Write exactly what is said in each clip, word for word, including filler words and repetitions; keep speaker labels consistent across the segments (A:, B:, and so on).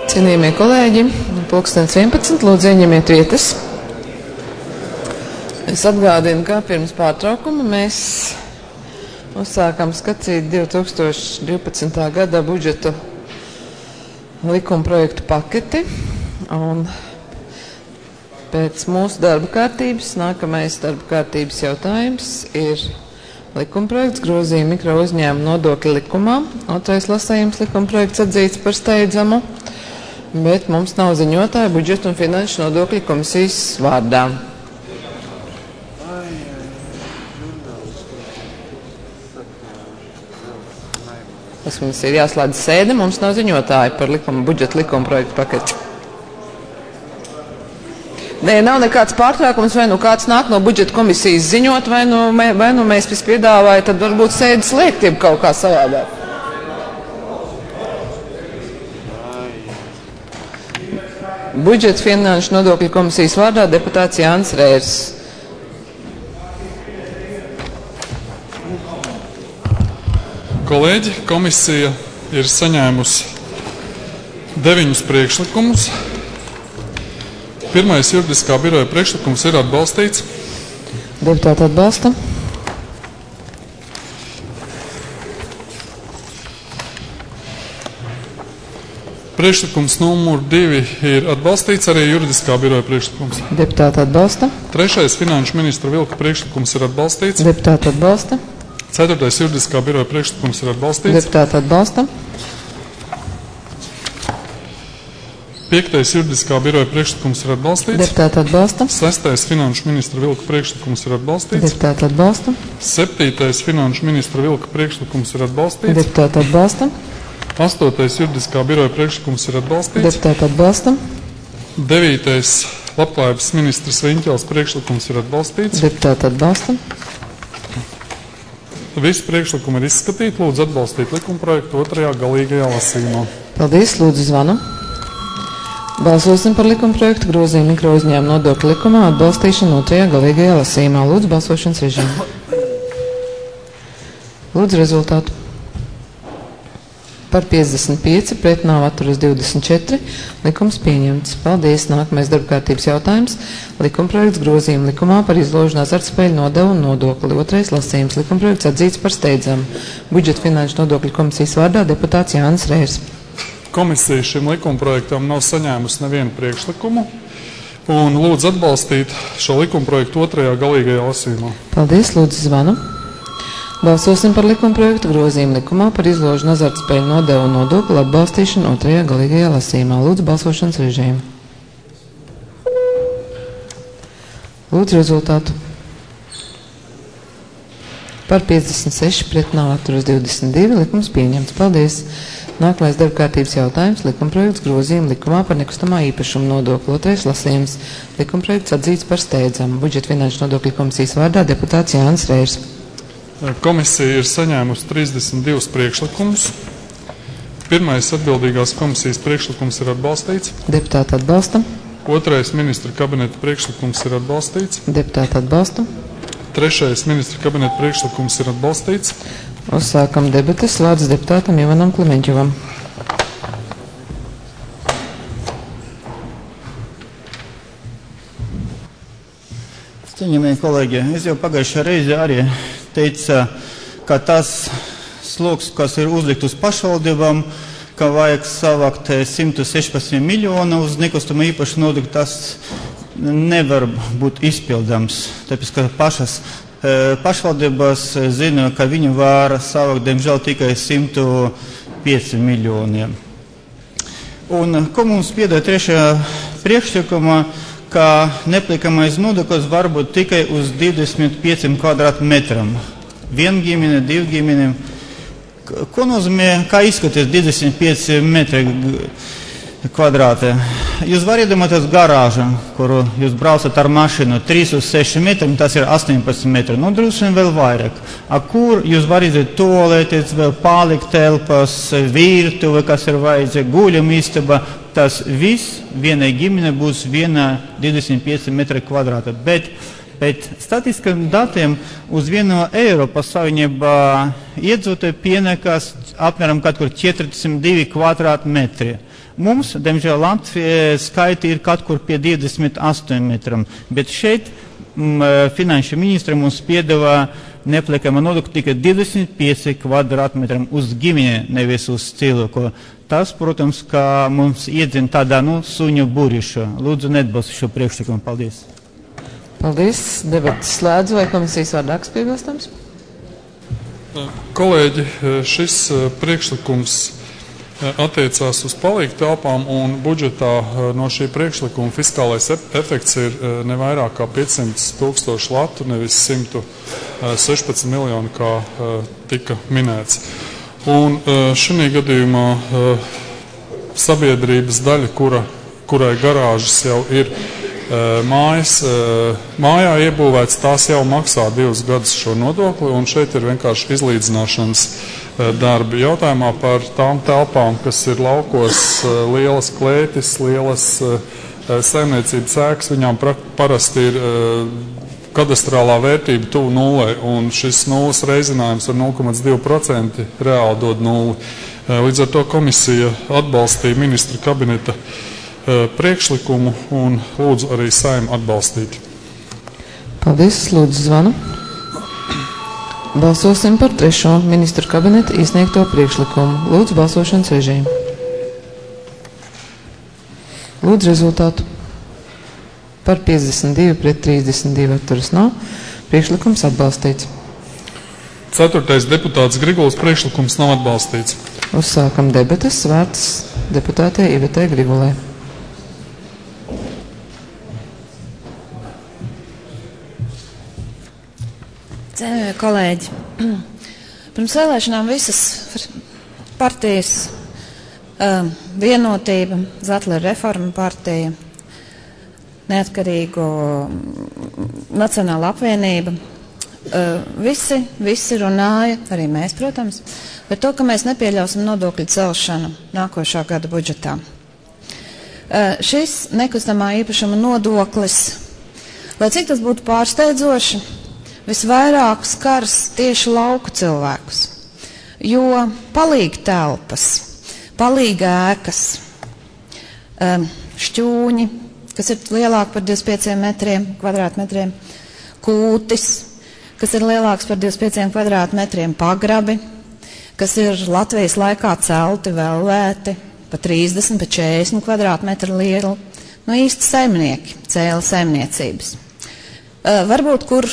A: Cienījamie kolēģi, pulkstens vienpadsmit, lūdzu ieņemiet vietas. Es atgādinu, ka pirms pārtraukuma mēs uzsākam skatīt divi tūkstoši divpadsmitā gada budžeta likuma projektu paketi. Un pēc mūsu darba kārtības nākamais darba kārtības jautājums ir likumprojekts grozījuma mikro uzņēmumu nodokļu likumā. Otrais lasējums likumprojekts atzīts par steidzamu, bet mums nav ziņotāja budžeta un finanšu nodokļu komisijas vārdā. Tas mums ir jāslēdz sēde, mums nav ziņotāja par likuma, budžeta likumprojektu paketi. Nē, nav nekāds pārtraukums, vai nu kāds nāk no budžeta komisijas ziņot, vai nu, vai nu mēs viss piedāvāja, tad varbūt sēdes liekt, jeb kaut kā savādāk. Budžeta finanšu nodokļu komisijas vārdā deputāts Jānis Rērs.
B: Kolēģi, komisija ir saņēmusi deviņus priekšlikumus. Pirmais juridiskā biroja priekšlikums ir atbalstīts.
A: Deputāti atbalsta.
B: Priekšlikums numur divi ir atbalstīts, arī juridiskā biroja priekšlikums.
A: Deputāti atbalsta.
B: Trešais finanšu ministra Vilka priekšlikums ir atbalstīts.
A: Deputāti atbalsta.
B: Ceturtais juridiskā biroja priekšlikums ir atbalstīts.
A: Deputāti atbalsta.
B: Piektais juridiskā biroja priekšlikums ir atbalstīts.
A: Deputāti atbalsta.
B: Sestais finanšu ministra Vilka priekšlikums ir atbalstīts.
A: Deputāti atbalsta.
B: Septītais finanšu ministra Vilka priekšlikums ir atbalstīts.
A: Deputāti atbalsta.
B: Astotais juridiskā biroja priekšlikums ir atbalstīts.
A: Deputāti atbalsta.
B: Devītais labklājības ministrs Riņķels priekšlikums ir atbalstīts.
A: Deputāti atbalsta.
B: Visi priekšlikumi ir izskatīti. Lūdzu atbalstīt likumprojektu otrajā galīgajā lasījumā.
A: Paldies, lūdzu zvanu. Balsosim par likumprojektu grozījumu mikro uzņēmumu nodokļu likumā atbalstīšanu otrajā galīgajā lasījumā. Lūdzu balsošanas režīmu. Lūdzu rezultātu. Par piecdesmit pieci, pret nav atturas divdesmit četri, likums pieņemts. Paldies. Nākamais darbkārtības jautājums. Likumprojekts grozījuma likumā par izložu azartspēļu nodevu un nodokli. Otrais lasījums. Likumprojekts atzīts par steidzamu. Budžeta finanšu nodokļu komisijas vārdā deputāts Jānis Rērs.
B: Komisija šim likumprojektam nav saņēmusi nevienu priekšlikumu un lūdzu atbalstīt šo likumprojektu otrajā galīgajā lasījumā.
A: Paldies. Lūdzu zvanu. Balsosim par likumprojektu grozījumu likumā par izložu azartspēļu nodevu un nodokli atbalstīšanu otrajā galīgajā lasījumā. Lūdzu balsošanas režīmu. Lūdzu rezultātu. Par piecdesmit seši, pret nav atturas divdesmit divi, likums pieņemts. Paldies. Nākamais darbkārtības jautājums. Likumprojekts grozījuma likumā par nekustamā īpašuma nodokli. Otrais lasījums. Likumprojekts atzīts par steidzamu. Budžeta finanšu nodokļu komisijas vārdā deputāts Jānis Rērs.
B: Komisija ir saņēmusi trīsdesmit divus priekšlikumus. Pirmais atbildīgās komisijas priekšlikums ir atbalstīts.
A: Deputāti atbalsta.
B: Otrais ministra kabineta priekšlikums ir atbalstīts.
A: Deputāti atbalsta.
B: Trešais ministra kabineta priekšlikums ir atbalstīts.
A: Uzsākam debates. Vārds deputātam Ivanam Klemeņķovam.
C: Cienījamie kolēģi, es jau pagājušajā reizē arī teica, ka tas sloks, kas ir uzlikt uz pašvaldībām, ka vajag savākt simt sešpadsmit miljonu uz nekustamo īpašu nodokli, tas nevar būt izpildams. Tāpēc, ka pašas pašvaldības zina, ka viņi var savākt, diemžēl, tikai simt pieci miljoniem. Un ko mums piedāvā trešajā priekšlikumā, ka nepliekamais nodoklis var būt tikai uz divdesmit pieciem kvadrātmetram. Vienu ģimeni, divu ģimeni. Ko nozīmē, kā izskatās divdesmit pieci metri kvadrāti? Jūs varat iedomāties garāžu, kuru jūs braucat ar mašīnu trīs uz seši metri, tas ir astoņpadsmit metri. Nu, droši vien vēl vairāk. A kur jūs varat iziet toaletes, vēl palikt telpas, virtuve, kas ir vajadzīga, guļam istaba. Tas viss vienai ģimene būs viena divdesmit pieci metri kvadrāta. Bet pēc statistiskiem datiem uz vienu Eiropas Savienībā iedzīvotāji pienākas apmēram kaut kur četrdesmit divi kvadrātmetri. mums, diemžēl, Latvijā skaiti ir kaut kur pie divdesmit astoņiem metriem, bet šeit m, finanšu ministra mums piedāvā nepliekama nodokļa tikai divdesmit pieci kvadrātmetram uz ģimeni, nevis uz cilvēku. Tas, protams, ka mums iedzina tādā, nu, suņu būrišu. Lūdzu, neatbalstu šo priekšlikumu. Paldies.
A: Paldies. Debatas slēdzu, vai komisijas vārdāks piebilstams?
B: Kolēģi, šis priekšlikums attiecās uz palīgu telpām, un budžetā no šī priekšlikuma fiskālais efekts ir ne vairāk kā piecsimt tūkstoši latu, nevis simt sešpadsmit miljoni, kā tika minēts. Un šī gadījumā sabiedrības daļa, kura, kurai garāžas jau ir mājas, mājā iebūvēts, tās jau maksā divus gadus šo nodokli, un šeit ir vienkārši izlīdzināšanas darbi. Jautājumā par tām telpām, kas ir laukos, lielas klētis, lielas saimniecības ēkas, viņām parasti ir kadastrālā vērtība tuvu nulē, un šis nulles reizinājums ar nulle komats divi procenti reāli dod nulli. Līdz ar to komisija atbalstīja ministra kabineta priekšlikumu un lūdzu arī Saeimu atbalstīt.
A: Paldies, lūdzu zvanu. Balsosim par trešo ministru kabineta iesniegto priekšlikumu. Lūdzu balsošanas režīmu. Lūdzu rezultātu. Par piecdesmit divi pret trīsdesmit divi atturas nav. Priekšlikums atbalstīts.
B: Ceturtais deputāts Griguls priekšlikums nav atbalstīts.
A: Uzsākam debates. Vārds deputātei Ivetei Grigulai.
D: Cienījamie kolēģi, pirms vēlēšanām visas partijas, uh, Vienotība, Zetlera reforma partija, Neatkarīgo Nacionāla apvienība, uh, visi, visi runāja, arī mēs, protams, par to, ka mēs nepieļausim nodokļu celšanu nākošā gada budžetā. Uh, šis nekustamā īpašuma nodoklis, lai cik tas būtu pārsteidzoši, visvairāk skars tieši lauku cilvēkus, jo palīga telpas, palīga ēkas, šķūņi, kas ir lielāki par divdesmit pieciem metriem, kvadrātmetriem, kūtis, kas ir lielāks par divdesmit pieciem kvadrātmetriem, pagrabi, kas ir Latvijas laikā celti, vēlēti, pa trīsdesmit, pa četrdesmit kvadrātmetru lielu, nu īsti saimnieki, cēla saimniecības. Uh, varbūt, kur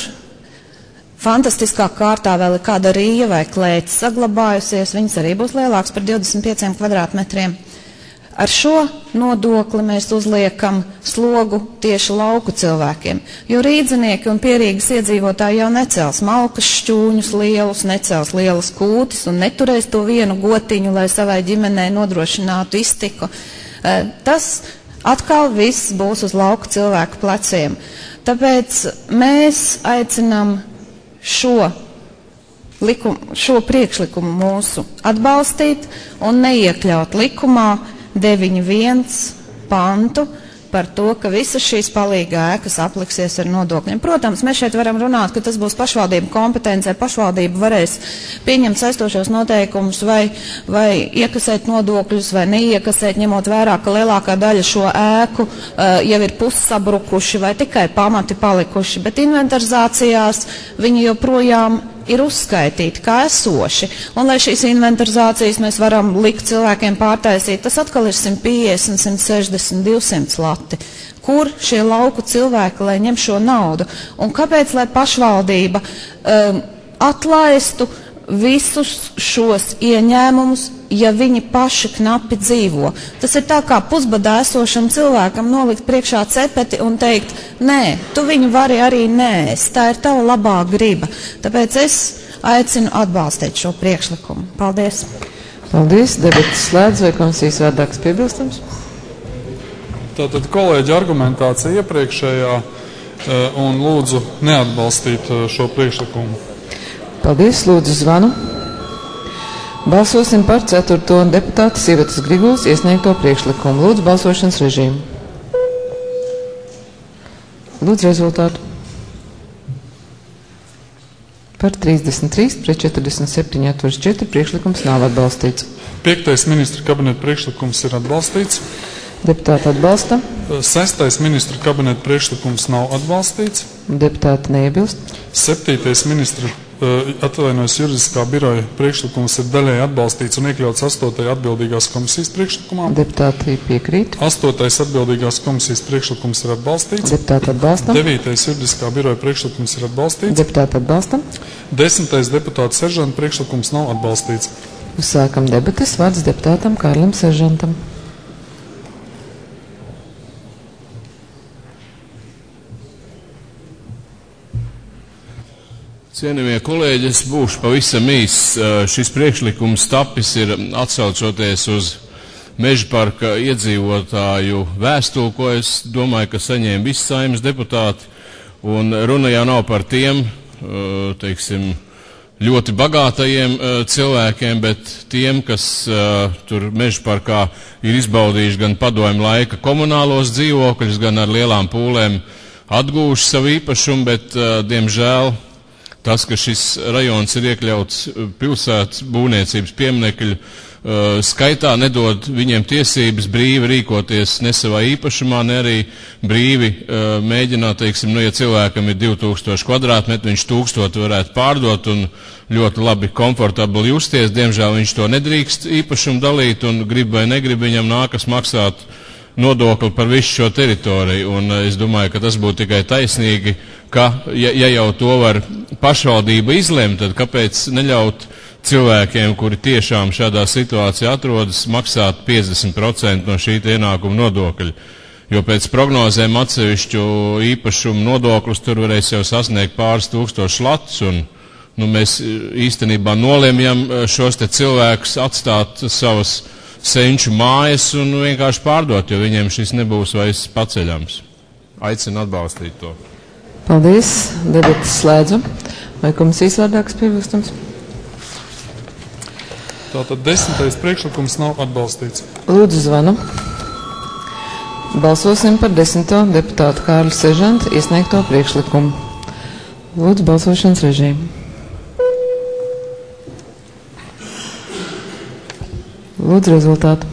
D: fantastiskā kārtā vēl ir kāda rīja vai klēts saglabājusies, viņas arī būs lielāks par divdesmit pieciem kvadrātmetriem. Ar šo nodokli mēs uzliekam slogu tieši lauku cilvēkiem, jo rīdzinieki un Pierīgas iedzīvotāji jau necels malkas šķūņus lielus, necels lielas kūtis un neturēs to vienu gotiņu, lai savai ģimenei nodrošinātu iztiku. Tas atkal viss būs uz lauku cilvēku pleciem. Tāpēc mēs aicinām šo, likum, šo priekšlikumu mūsu atbalstīt un neiekļaut likumā deviņi viens pantu par to, ka visas šīs palīga ēkas apliksies ar nodokļiem. Protams, mēs šeit varam runāt, ka tas būs pašvaldību kompetencē, pašvaldība varēs pieņemt saistošos noteikumus vai, vai iekasēt nodokļus vai neiekasēt, ņemot vērā, ka lielākā daļa šo ēku uh, jau ir pussabrukuši vai tikai pamati palikuši, bet inventarizācijās viņi joprojām ir uzskaitīti kā esoši. Un, lai šīs inventarizācijas mēs varam likt cilvēkiem pārtaisīt, tas atkal ir simt piecdesmit, simt sešdesmit, divsimt lati. Kur šie lauku cilvēki, lai ņem šo naudu? Un kāpēc, lai pašvaldība um, atlaistu visus šos ieņēmumus, ja viņi paši knapi dzīvo? Tas ir tā kā pusbadā esošam cilvēkam nolikt priekšā cepeti un teikt, nē, tu viņu vari arī nēst, tā ir tava labā griba. Tāpēc es aicinu atbalstīt šo priekšlikumu. Paldies.
A: Paldies. Debatas slēdz, vai komisijas vārdāks piebilstams?
B: Tātad kolēģi argumentācija iepriekšējā un lūdzu neatbalstīt šo priekšlikumu.
A: Paldies, lūdzu zvanu. Balsosim par ceturto deputātes Ivetas Grigulas iesniegto priekšlikumu. Lūdzu balsošanas režīmu. Lūdzu rezultātu. Par trīsdesmit trīs pret četrdesmit septiņi atturas četri priekšlikums nav atbalstīts.
B: Piektais ministra kabineta priekšlikums ir atbalstīts.
A: Deputāti atbalsta.
B: Sestais ministra kabineta priekšlikums nav atbalstīts.
A: Deputāti neiebilst.
B: Septītais ministra atvainojas juridiskā biroja priekšlikums ir daļēji atbalstīts un iekļauts astotajā atbildīgās komisijas priekšlikumā.
A: Deputāti piekrīt.
B: Astotais atbildīgās komisijas priekšlikums ir atbalstīts.
A: Deputāti atbalsta.
B: Devītais juridiskā biroja priekšlikums ir atbalstīts.
A: Deputāti atbalsta.
B: Desmitais deputāta seržanta priekšlikums nav atbalstīts.
A: Uzsākam debates. Vārds deputātam Kārlim Seržantam.
E: Cienījamie kolēģi, es būšu pavisam īs. Šis priekšlikums tapis ir atsaucoties uz Meža parka iedzīvotāju vēstuli, ko es domāju, ka saņēma visi Saeimas deputāti. Un runa jau nav par tiem, teiksim, ļoti bagātajiem cilvēkiem, bet tiem, kas tur Meža parkā ir izbaudījuši gan padomju laika komunālos dzīvokļus, gan ar lielām pūlēm atgūši savu īpašumu, bet, diemžēl, tas, ka šis rajons ir iekļauts pilsētas būvniecības pieminekļu skaitā, nedod viņiem tiesības brīvi rīkoties ne savā īpašumā, ne arī brīvi mēģināt, teiksim, nu, ja cilvēkam ir divi tūkstoši kvadrātmetri, viņš tūkstotu varētu pārdot un ļoti labi, komfortabli justies. Diemžēl viņš to nedrīkst īpašumu dalīt un grib vai negrib, viņam nākas maksāt nodokli par visu šo teritoriju. Un es domāju, ka tas būtu tikai taisnīgi, ka, ja, ja jau to var pašvaldība izlemt, tad kāpēc neļaut cilvēkiem, kuri tiešām šādā situācijā atrodas, maksāt piecdesmit procenti no šī ienākuma nodokļa. Jo pēc prognozēm atsevišķu īpašumu nodokļus tur varēs jau sasniegt pāris tūkstoši latus, un nu, mēs īstenībā nolemjam šos te cilvēkus atstāt savas senču mājas un vienkārši pārdot, jo viņiem šis nebūs vairs paceļams. Aicinu atbalstīt to.
A: Paldies. Debates slēdzu. Vai komisijas vārdā kas piebilstams?
B: Tātad desmitais priekšlikums nav atbalstīts.
A: Lūdzu zvanu. Balsosim par desmito deputātu Kārli Seržanta iesniegto priekšlikumu. Lūdzu balsošanas režīmu. Lūdzu rezultātu.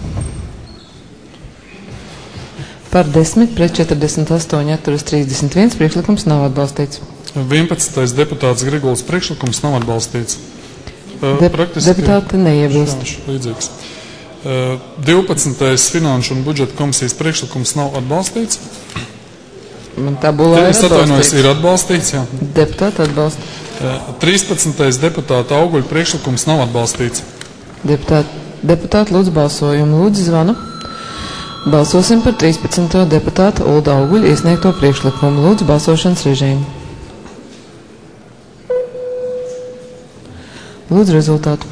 A: Par desmit pret četrdesmit astoņi atturas trīsdesmit viens priekšlikums nav atbalstīts.
B: vienpadsmitais deputāts Griguls priekšlikums nav atbalstīts.
A: De deputāti neiebilst.
B: Līdzīgs. divpadsmitais finanšu un budžeta komisijas priekšlikums nav atbalstīts.
A: Man tabulā ir
B: atbalstīts. Es atvainojos, ir atbalstīts, jā.
A: Deputāti atbalsta.
B: trīspadsmitais deputāta Auguļa priekšlikums nav atbalstīts.
A: Deputāti, deputāti lūdzu balsojumu. Lūdzu zvanu. Balsosim par trīspadsmito deputāta Ulda Auguļa iesniegto priekšlikumu. Lūdzu balsošanas režīmu. Lūdzu rezultātu.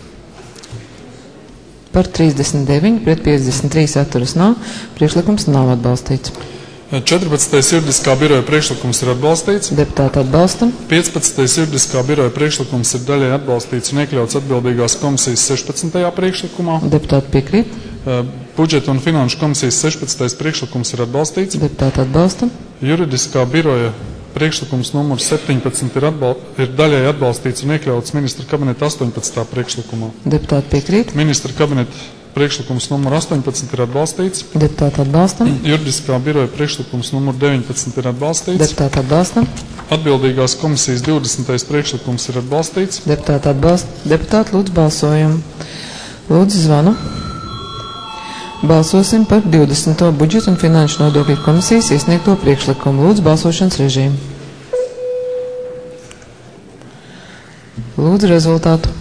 A: Par trīsdesmit deviņi pret piecdesmit trīs atturas nav. Priekšlikums nav atbalstīts.
B: četrpadsmitais juridiskā biroja priekšlikums ir atbalstīts.
A: Deputāti atbalsta.
B: piecpadsmitais juridiskā biroja priekšlikums ir daļai atbalstīts un iekļauts atbildīgās komisijas sešpadsmitajā priekšlikumā.
A: Deputāti piekrīt.
B: Budžeta un finanšu komisijas sešpadsmitais priekšlikums ir atbalstīts.
A: Deputāti atbalsta.
B: Juridiskā biroja priekšlikums numurs septiņpadsmit ir, atbal, ir daļai atbalstīts un iekļauts ministra kabineta astoņpadsmitā priekšlikumā.
A: Deputāti piekrīt.
B: Ministra kabineta priekšlikums numur astoņpadsmit ir atbalstīts.
A: Deputāti atbalsta.
B: Juridiskā biroja priekšlikums numur deviņpadsmit ir atbalstīts.
A: Deputāti atbalsta.
B: Atbildīgās komisijas divdesmitais priekšlikums ir atbalstīts.
A: Deputāti atbalsta. Deputāti lūdzu balsojumu. Lūdzu zvanu. Balsosim par divdesmito budžeta un finanšu nodokļu komisijas iesniegto priekšlikumu. Lūdzu balsošanas režīmu. Lūdzu rezultātu.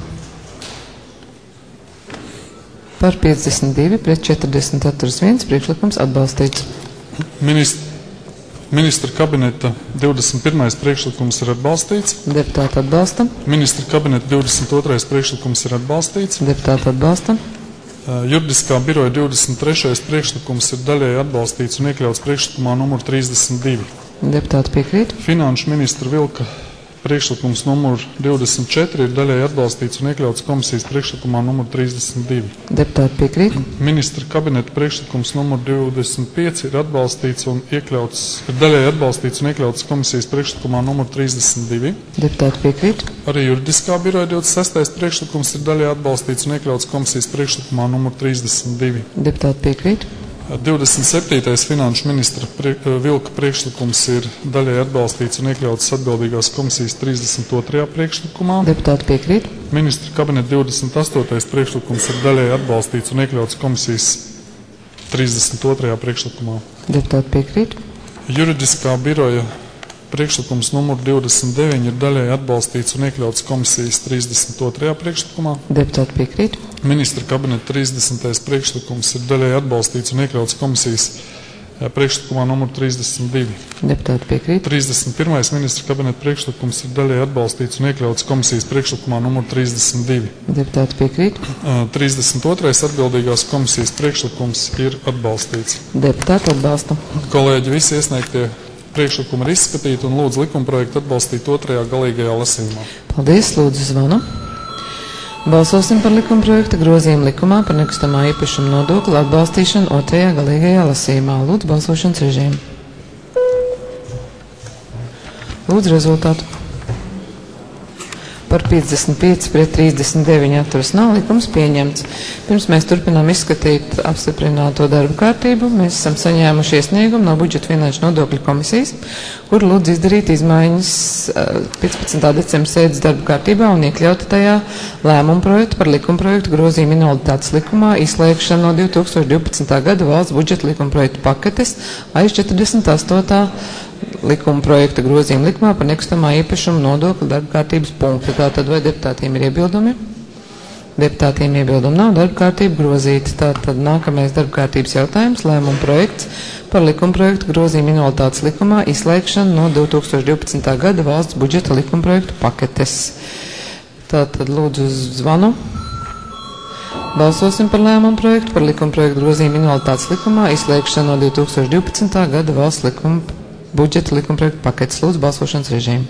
A: Par piecdesmit divi pret četrdesmit viens priekšlikums atbalstīts.
B: Ministra, ministra kabineta divdesmit pirmais priekšlikums ir atbalstīts.
A: Deputāti atbalsta.
B: Ministra kabineta divdesmit otrais priekšlikums ir atbalstīts.
A: Deputāti atbalsta.
B: Juridiskā biroja divdesmit trešais priekšlikums ir daļēji atbalstīts un iekļauts priekšlikumā numur trīsdesmit divi.
A: Deputāti piekrīt.
B: Finanšu ministra Vilka priekšlikums numur divdesmit četri ir daļai atbalstīts un iekļauts komisijas priekšlikumā numur trīsdesmit divi.
A: Deputāti piekrīt.
B: Ministra kabineta priekšlikums numur divdesmit pieci ir atbalstīts un iekļauts, ir daļai atbalstīts un iekļauts komisijas priekšlikumā numur trīsdesmit divi.
A: Deputāti piekrīt.
B: Arī juridiskā biroja divdesmit sestais priekšlikums ir daļai atbalstīts un iekļauts komisijas priekšlikumā numur trīsdesmit divi.
A: Deputāti piekrīt.
B: divdesmit septītais finanšu ministra prie, Vilka priekšlikums ir daļai atbalstīts un iekļauts atbildīgās komisijas trīsdesmit otrajā priekšlikumā.
A: Deputāti piekrīt.
B: Ministra kabineta divdesmit astotais priekšlikums ir daļai atbalstīts un iekļauts komisijas trīsdesmit otrajā priekšlikumā.
A: Deputāti piekrīt.
B: Juridiskā biroja priekšlikums numur divdesmit deviņi ir daļai atbalstīts un iekļauts komisijas trīsdesmit otrajā priekšlikumā.
A: Deputāti piekrīt.
B: Ministra kabineta trīsdesmitais priekšlikums ir daļai atbalstīts un iekļauts komisijas priekšlikumā numur trīsdesmit divi.
A: Deputāti piekrīt.
B: trīsdesmit pirmais ministra kabineta priekšlikums ir daļai atbalstīts un iekļauts komisijas priekšlikumā numur trīsdesmit divi.
A: Deputāti piekrīt.
B: trīsdesmit otrais atbildīgās komisijas priekšlikums ir atbalstīts.
A: Deputāti atbalsta.
B: Kolēģi, visi iesniegtie priekšlikumi ir izskatīti un lūdzu likumprojektu atbalstīt otrajā galīgajā lasījumā.
A: Paldies, lūdzu zvanu. Balsosim par likumprojekta grozījumu likumā par nekustamā īpašuma nodokli atbalstīšanu otrajā galīgajā lasījumā. Lūdzu balsošanas režīmu. Lūdzu rezultātu. Par piecdesmit pieci pret trīsdesmit deviņi atturas nav, likums pieņemts. Pirms mēs turpinām izskatīt apstiprināto darbu kārtību, mēs esam saņēmuši iesniegumu no budžeta finanšu nodokļu komisijas, kur lūdzu izdarīt izmaiņas piecpadsmitā decembra sēdes darbu kārtībā un iekļaut tajā lēmumu projektu par likumprojektu grozījumu invaliditātes likumā izslēgšanu no divi tūkstoši divpadsmitā gada valsts budžeta likumprojektu paketes aiz četrdesmit astotā likuma projekta grozījuma likumā par nekustamā īpašuma nodokļu darba kārtības punktu. Tātad vai deputātiem ir iebildumi? Deputātiem iebildumi nav, darba kārtība grozīta. Tātad nākamais darba kārtības jautājums, lēmuma projekts par likuma projektu grozījumu invaliditātes likumā izslēgšanu no divi tūkstoši divpadsmitā gada valsts budžeta likuma projektu paketes. Tātad lūdzu zvanu. Balsosim par lēmumu projektu par likuma projektu grozījumu invaliditātes likumā izslēgšanu no divi tūkstoši divpadsmitā gada valsts likuma budžeta likumprojektu paketes. Lūdzu balsošanas režīmu.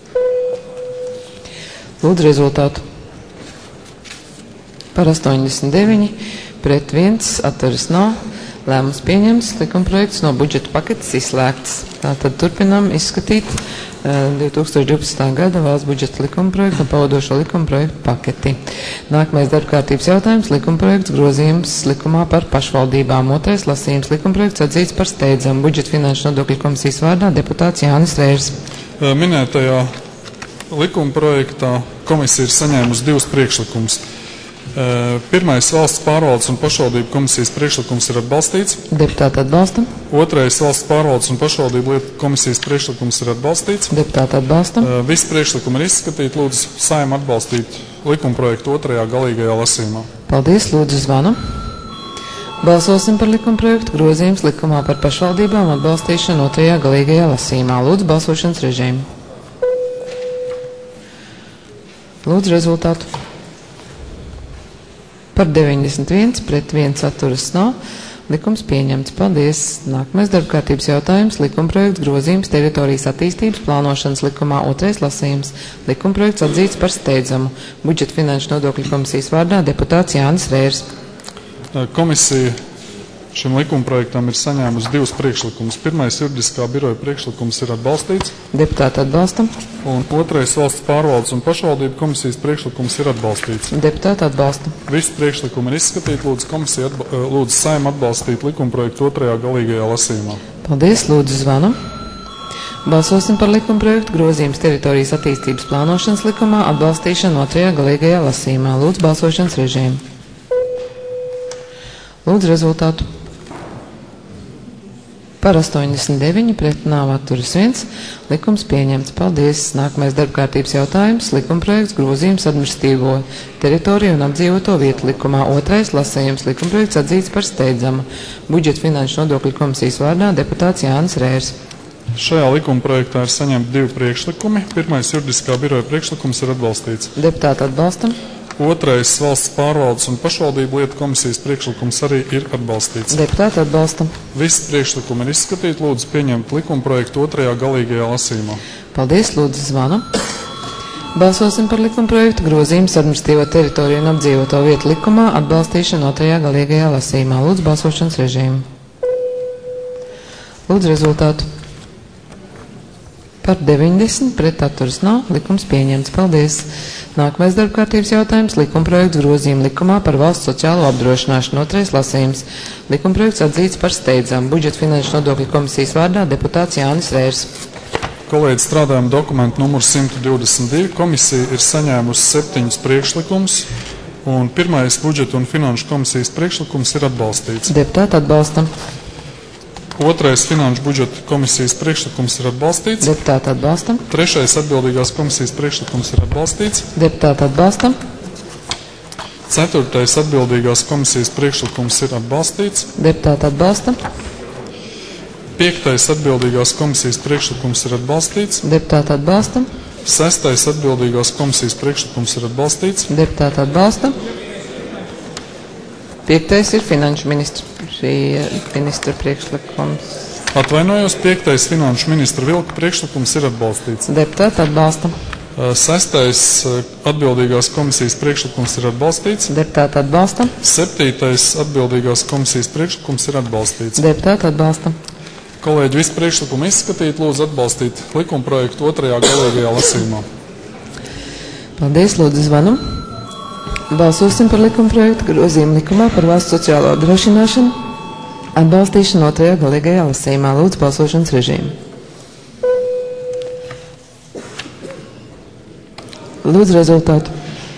A: Lūdzu rezultātu. Par astoņdesmit deviņi pret viens atturas nav. Lēmums pieņemts, likumprojekts no budžeta paketes izslēgts. Tātad turpinām izskatīt uh, divi tūkstoši divpadsmitā gada valsts budžeta likumprojektu un pavadošo likumprojektu paketi. Nākamais darbkārtības jautājums, likumprojekts grozījums likumā par pašvaldībām. Otrais lasījums, likumprojekts atzīts par steidzamu. Budžeta finanšu nodokļu komisijas vārdā deputāts Jānis Rērs.
B: Minētajā likumprojektā komisija ir saņēmusi divus priekšlikumus. Pirmais valsts pārvaldes un pašvaldību komisijas priekšlikums ir atbalstīts.
A: Deputāti atbalsta.
B: Otrais valsts pārvaldes un pašvaldību lietu komisijas priekšlikums ir atbalstīts.
A: Deputāti atbalsta.
B: Visi priekšlikumi ir izskatīti. Lūdzu Saeimu atbalstīt likumprojektu otrajā galīgajā lasījumā.
A: Paldies, lūdzu zvanu. Balsosim par likumprojektu grozījums likumā par pašvaldībām atbalstīšanu otrajā galīgajā lasījumā. Lūdzu balsošanas režīmu. Lūdzu rezultātu. Par deviņdesmit viens pret viens atturas nav. Likums pieņemts. Paldies. Nākamais darbkārtības jautājums. Likumprojekts grozījums teritorijas attīstības plānošanas likumā otrais lasījums. Likumprojekts atzīts par steidzamu. Budžeta finanšu nodokļu komisijas vārdā deputāts Jānis Rērs.
B: Komisija šim likumprojektam ir saņēmusi divus priekšlikumus. Pirmais juridiskā biroja priekšlikums ir atbalstīts.
A: Deputāti atbalstam.
B: Un otrais valsts pārvaldes un pašvaldību komisijas priekšlikums ir atbalstīts.
A: Deputāti atbalsta.
B: Visi priekšlikumi ir izskatīti. Lūdzu, komisija atba, lūdzu Saeimu atbalstīt likumprojektu otrajā galīgajā lasījumā.
A: Paldies, lūdzu zvanu. Balsosim par likumprojektu grozījums teritorijas attīstības plānošanas likumā atbalstīšanu otrajā galīgajā lasījumā. Lūdzu balsošanas režīmu. Lūdzu rezultātu. Par astoņdesmit deviņi pret nav atturas viens. Likums pieņemts. Paldies. Nākamais darbkārtības jautājums. Likumprojekts grozījums administratīvo teritoriju un apdzīvoto vietu likumā. Otrais lasījums. Likumprojekts atzīts par steidzamu. Budžeta finanšu nodokļu komisijas vārdā deputāts Jānis Rērs.
B: Šajā likumprojektā ir saņemti divi priekšlikumi. Pirmais juridiskā biroja priekšlikums ir atbalstīts.
A: Deputāti atbalstam.
B: Otrais valsts pārvaldes un pašvaldību lietu komisijas priekšlikums arī ir atbalstīts.
A: Deputāti atbalstam.
B: Visi priekšlikumi ir izskatīti. Lūdzu pieņemt likumprojektu otrajā galīgajā lasījumā.
A: Paldies, lūdzu zvanu. Balsosim par likumprojektu grozījumus administratīvo teritoriju un apdzīvoto vietu likumā atbalstīšanu otrajā galīgajā lasījumā. Lūdzu balsošanas režīmu. Lūdzu rezultātu. Par deviņdesmit pret atturas nav. Likums pieņemts. Paldies. Nākamais darba kārtības jautājums. Likumprojekts grozījuma likumā par valsts sociālo apdrošināšanu. Otrais lasījums. Likumprojekts atzīts par steidzamu. Budžeta finanšu nodokļu komisijas vārdā deputāts Jānis Rērs.
B: Kolēģi, strādājam dokumentu numur simt divdesmit divi. Komisija ir saņēmusi septiņus priekšlikumus, un pirmais budžeta un finanšu komisijas priekšlikums ir atbalstīts.
A: Deputāti atbalsta.
B: Otrais finanšu budžeta komisijas priekšlikums ir atbalstīts.
A: Deputāti atbalsta.
B: Trešais atbildīgās komisijas priekšlikums ir atbalstīts.
A: Deputāti atbalsta.
B: Ceturtais atbildīgās komisijas priekšlikums ir atbalstīts.
A: Deputāti atbalsta.
B: Piektais atbildīgās komisijas priekšlikums ir atbalstīts.
A: Deputāti atbalsta.
B: Sestais atbildīgās komisijas priekšlikums ir atbalstīts.
A: Deputāti atbalsta. Piektais ir finanšu ministra, šī ministra priekšlikums.
B: Atvainojos, piektais finanšu ministra Vilka priekšlikums ir atbalstīts.
A: Deputāti atbalsta.
B: Sestais atbildīgās komisijas priekšlikums ir atbalstīts.
A: Deputāti atbalsta.
B: Septītais atbildīgās komisijas priekšlikums ir atbalstīts.
A: Deputāti atbalsta.
B: Kolēģi, visu priekšlikumu izskatīt, lūdzu atbalstīt likumprojektu otrajā galīgajā lasījumā.
A: Paldies, lūdzu zvanu. Balsosim par likumprojektu grozījumu likumā par valsts sociālo apdrošināšanu. Atbalstīšanu otrajā galīgajā lasījumā. Lūdzu balsošanas režīmu. Lūdzu rezultātu.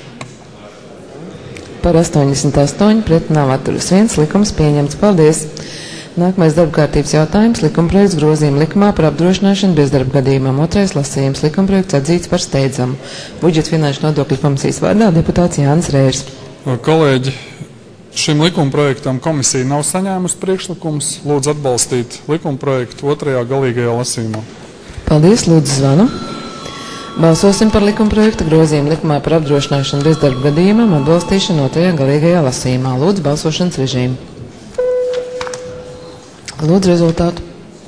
A: Par astoņdesmit astoņi pret nav atturas viens. Likums pieņemts. Paldies. Nākamais darba kārtības jautājums. Likumprojekts grozījuma likumā par apdrošināšanu bezdarba gadījumam. Otrais lasījums. Likumprojekts atzīts par steidzamu. Budžeta finanšu nodokļu komisijas vārdā deputāts Jānis Rērs.
B: Kolēģi, šim likumprojektam komisija nav saņēmusi priekšlikums. Lūdzu atbalstīt likumprojektu otrajā galīgajā lasījumā.
A: Paldies, lūdzu zvanu. Balsosim par likumprojektu grozījumu likumā par apdrošināšanu bezdarba gadījumam atbalstīšanu otrajā galīgajā lasījumā. Lūdzu balsošanas režīmu. Lūdzu rezultātu.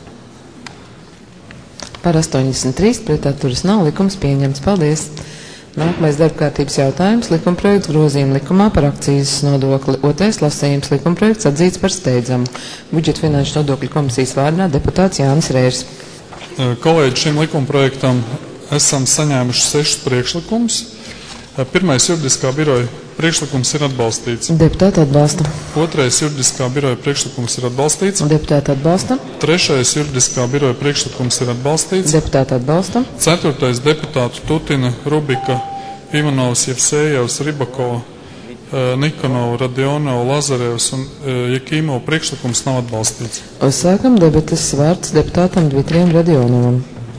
A: Par astoņdesmit trīs pret atturas nav. Likums pieņemts. Paldies. Nākamais darba kārtības jautājums. Likumprojekts grozījuma likumā par akcijas nodokli. Otrais lasījums. Likumprojekts atzīts par steidzamu. Budžeta finanšu nodokļu komisijas vārdā deputāts Jānis Rērs.
B: Kolēģi, šim likumprojektam esam saņēmuši sešus priekšlikumus. Pirmais juridiskā biroja priekšlikums ir atbalstīts.
A: Deputāti atbalsta.
B: Otrais juridiskā biroja priekšlikums ir atbalstīts.
A: Deputāti atbalsta.
B: Trešais juridiskā biroja priekšlikums ir atbalstīts.
A: Deputāti atbalsta.
B: Ceturtais deputātu Tutina, Rubika, Ivanovs, Jevsejevs, Ribakova, Nikonova, Radionova, Lazarevs un Jakīmova priekšlikums nav atbalstīts.
A: Uzsākam debates. Vārds deputātam Dmitrijam Radionovam.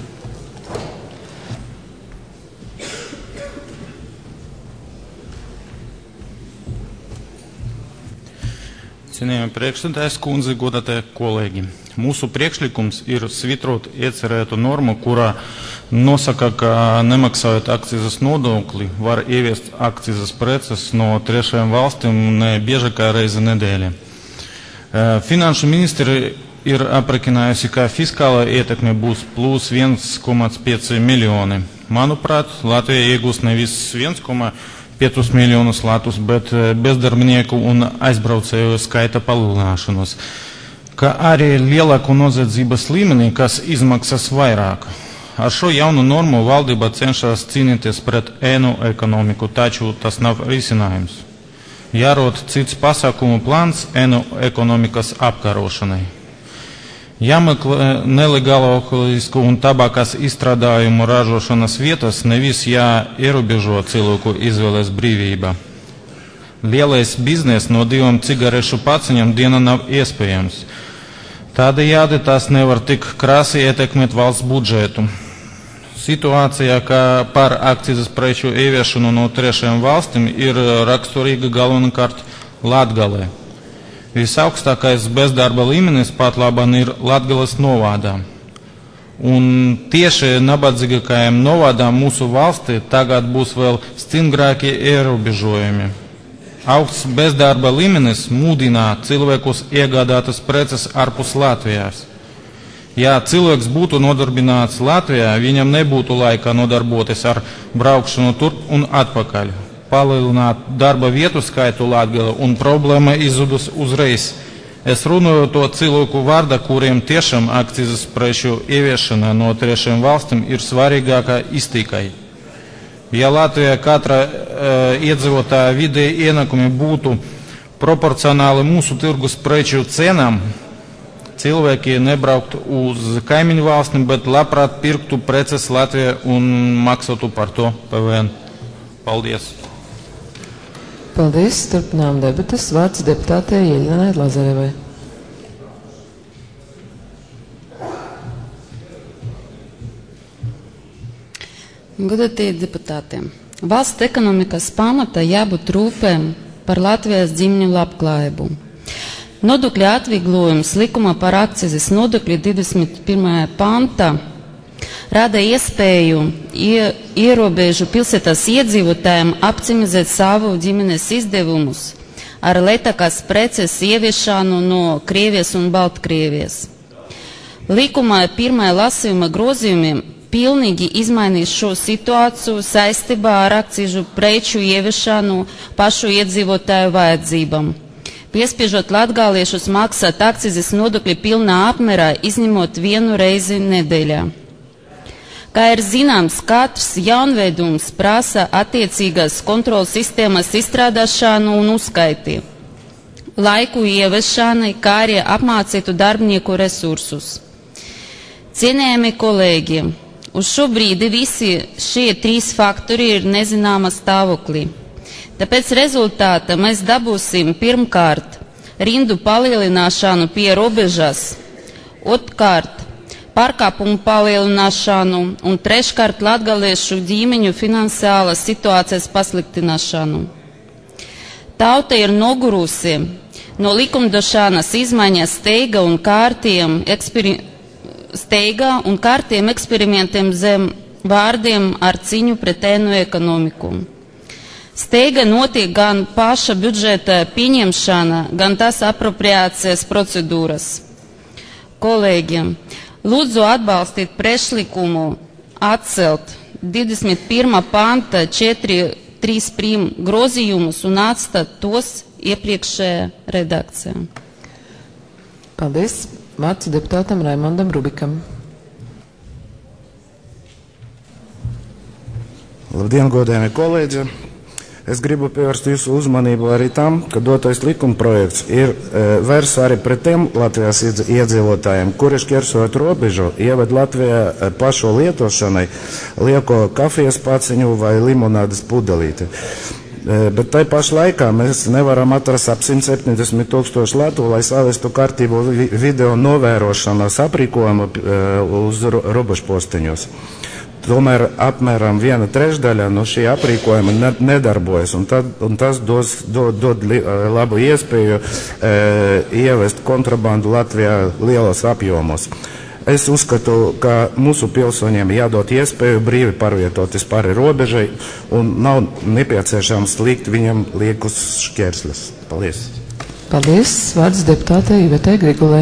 C: Cienījamie priekšsēdētājas kundze, godātie kolēģi. Mūsu priekšlikums ir svitrot iecerētu normu, kurā nosaka, ka nemaksājot akcijas nodokli, var ieviest akcijas preces no trešajām valstīm ne biežāk kā reizi nedēļā. Finanšu ministri ir aprēķinājusi, ka fiskālā ietekme būs plus viens komā pieci miljoni. Manuprāt, Latvija iegūs nevis viens komā piecus miljonus latus, bet bezdarbnieku un aizbraucēju skaita palielināšanos, kā arī lielāku noziedzības līmenī, kas izmaksas vairāk. Ar šo jaunu normu valdība cenšas cīnīties pret ēnu ekonomiku, taču tas nav risinājums. Jārod cits pasākumu plāns ēnu ekonomikas apkarošanai. Jāmeklē nelegālo alkoholisku un tabakas izstrādājumu ražošanas vietas, nevis jāierobežo cilvēku izvēles brīvība. Lielais biznes no divām cigarešu paciņām dienā nav iespējams. Tādējādi tas nevar tik krasi ietekmēt valsts budžetu. Situācija, ka par akcijas preču ieviešanu no trešajām valstīm ir raksturīga galvenokārt Latgalē. Visaugstākais bezdarba līmenis pat labāk ir Latgales novādā. Un tieši nabadzīgākajiem novādām mūsu valstī tagad būs vēl stingrākie ierobežojumi. Augsts bezdarba līmenis mudina cilvēkus iegādātas preces ārpus Latvijas. Ja cilvēks būtu nodarbināts Latvijā, viņam nebūtu laika nodarboties ar braukšanu turp un atpakaļ. Palielināt darba vietu skaitu Latgalē un problēma izzudus uzreiz. Es runāju to cilvēku vārdā, kuriem tiešām akcizes preču ieviešana no trešajām valstīm ir svarīgākā iztikai. Ja Latvijā katra uh, iedzīvotāja vidēji ienākumi būtu proporcionāli mūsu tirgus preču cenām, cilvēki nebrauktu uz kaimiņu valstīm, bet labprāt pirktu preces Latvijā un maksātu par to P V N. Paldies!
A: Paldies! Turpinām debatas. Vārds deputātei Jeļenai Lazarevai.
F: Godātie deputātiem, valsts ekonomikas pamata jābūt rūpēm par Latvijas ģimeņu labklājību. Nodokļu atvieglojums likuma par akcizes nodokļu divdesmit pirmajā pantā rada iespēju ie, ierobežu pilsētas iedzīvotājiem optimizēt savu ģimenes izdevumus ar lētākās preces ieviešanu no Krievijas un Baltkrievijas. Likumā pirmajā lasījuma grozījumiem pilnīgi izmainīs šo situāciju saistībā ar akcīžu preču ieviešanu pašu iedzīvotāju vajadzībām, piespiežot latgaliešus maksāt akcizes nodokļi pilnā apmērā, izņemot vienu reizi nedēļā. Kā ir zināms, katrs jaunveidums prasa attiecīgās kontrolas sistēmas izstrādāšanu un uzskaiti, laiku ieviešanai, kā arī apmācītu darbinieku resursus. Cienējami kolēģi, uz šo brīdi visi šie trīs faktori ir nezināma stāvoklī. Tāpēc rezultātā mēs dabūsim pirmkārt rindu palielināšanu pie robežas, otrkārt pārkāpumu palielināšanu un treškārt latgaliešu ģimeņu finansiālas situācijas pasliktināšanu. Tauta ir nogurusi no likumdošanas izmaiņas steiga un kārtiem eksperimentiem, steigā un kārtiem eksperimentiem zem vārdiem ar cīņu pret ēnu ekonomiku. Steiga notiek gan paša budžeta pieņemšana, gan tās apropriācijas procedūras. Kolēģi, lūdzu atbalstīt priekšlikumu atcelt divdesmit pirmā panta četri trīs prim grozījumus un atstāt tos iepriekšējā redakcijā.
A: Paldies! Vārds deputātam Raimondam Rubikam.
G: Labdien, godējami kolēģi! Es gribu pievērst jūsu uzmanību arī tam, ka dotais likuma projekts ir e, vērs arī pret tiem Latvijas iedzīvotājiem, kuri šķērsojot robežu, ieved Latvijā pašu lietošanai lieko kafijas paciņu vai limonādes pudelīti. Bet tai pašā laikā mēs nevaram atrast ap simt septiņdesmit tūkstoši latu, lai savestu kārtību video novērošanas aprīkojumu uz robežpostiņos. Tomēr apmēram viena trešdaļa no šī aprīkojuma nedarbojas, un, tad, un tas dos, dod, dod labu iespēju e, ievest kontrabandu Latvijā lielos apjomos. Es uzskatu, ka mūsu pilsoņiem jādod iespēju brīvi pārvietoties pāri robežai un nav nepieciešams likt viņam liekus šķērsļus. Paldies!
A: Paldies! Vārds deputātei Ivetei Grigulai.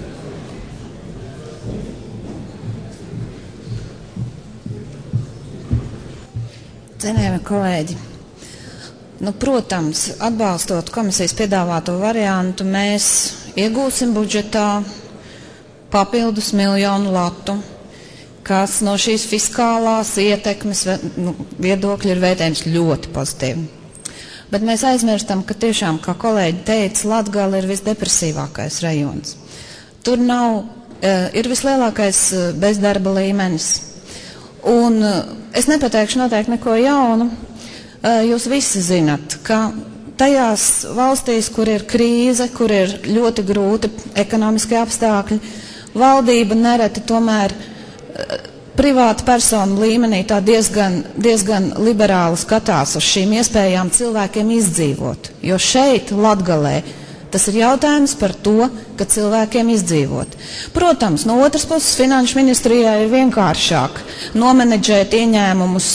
D: Cienējami kolēģi, nu, protams, atbalstot komisijas piedāvāto variantu, mēs iegūsim budžetā papildus miljonu latu, kas no šīs fiskālās ietekmes nu, viedokļa ir vērtējums ļoti pozitīvi. Bet mēs aizmirstam, ka tiešām, kā kolēģi teica, Latgale ir visdepresīvākais rajons. Tur nav, ir vislielākais bezdarba līmenis. Un es nepateikšu noteikti neko jaunu. Jūs visi zinat, ka tajās valstīs, kur ir krīze, kur ir ļoti grūti ekonomiskie apstākļi, valdība nereti tomēr privāta personu līmenī tā diezgan, diezgan liberāli skatās uz šīm iespējām cilvēkiem izdzīvot. Jo šeit, Latgalē, tas ir jautājums par to, ka cilvēkiem izdzīvot. Protams, no otras puses finanšu ministrijā ir vienkāršāk nomenedžēt ieņēmumus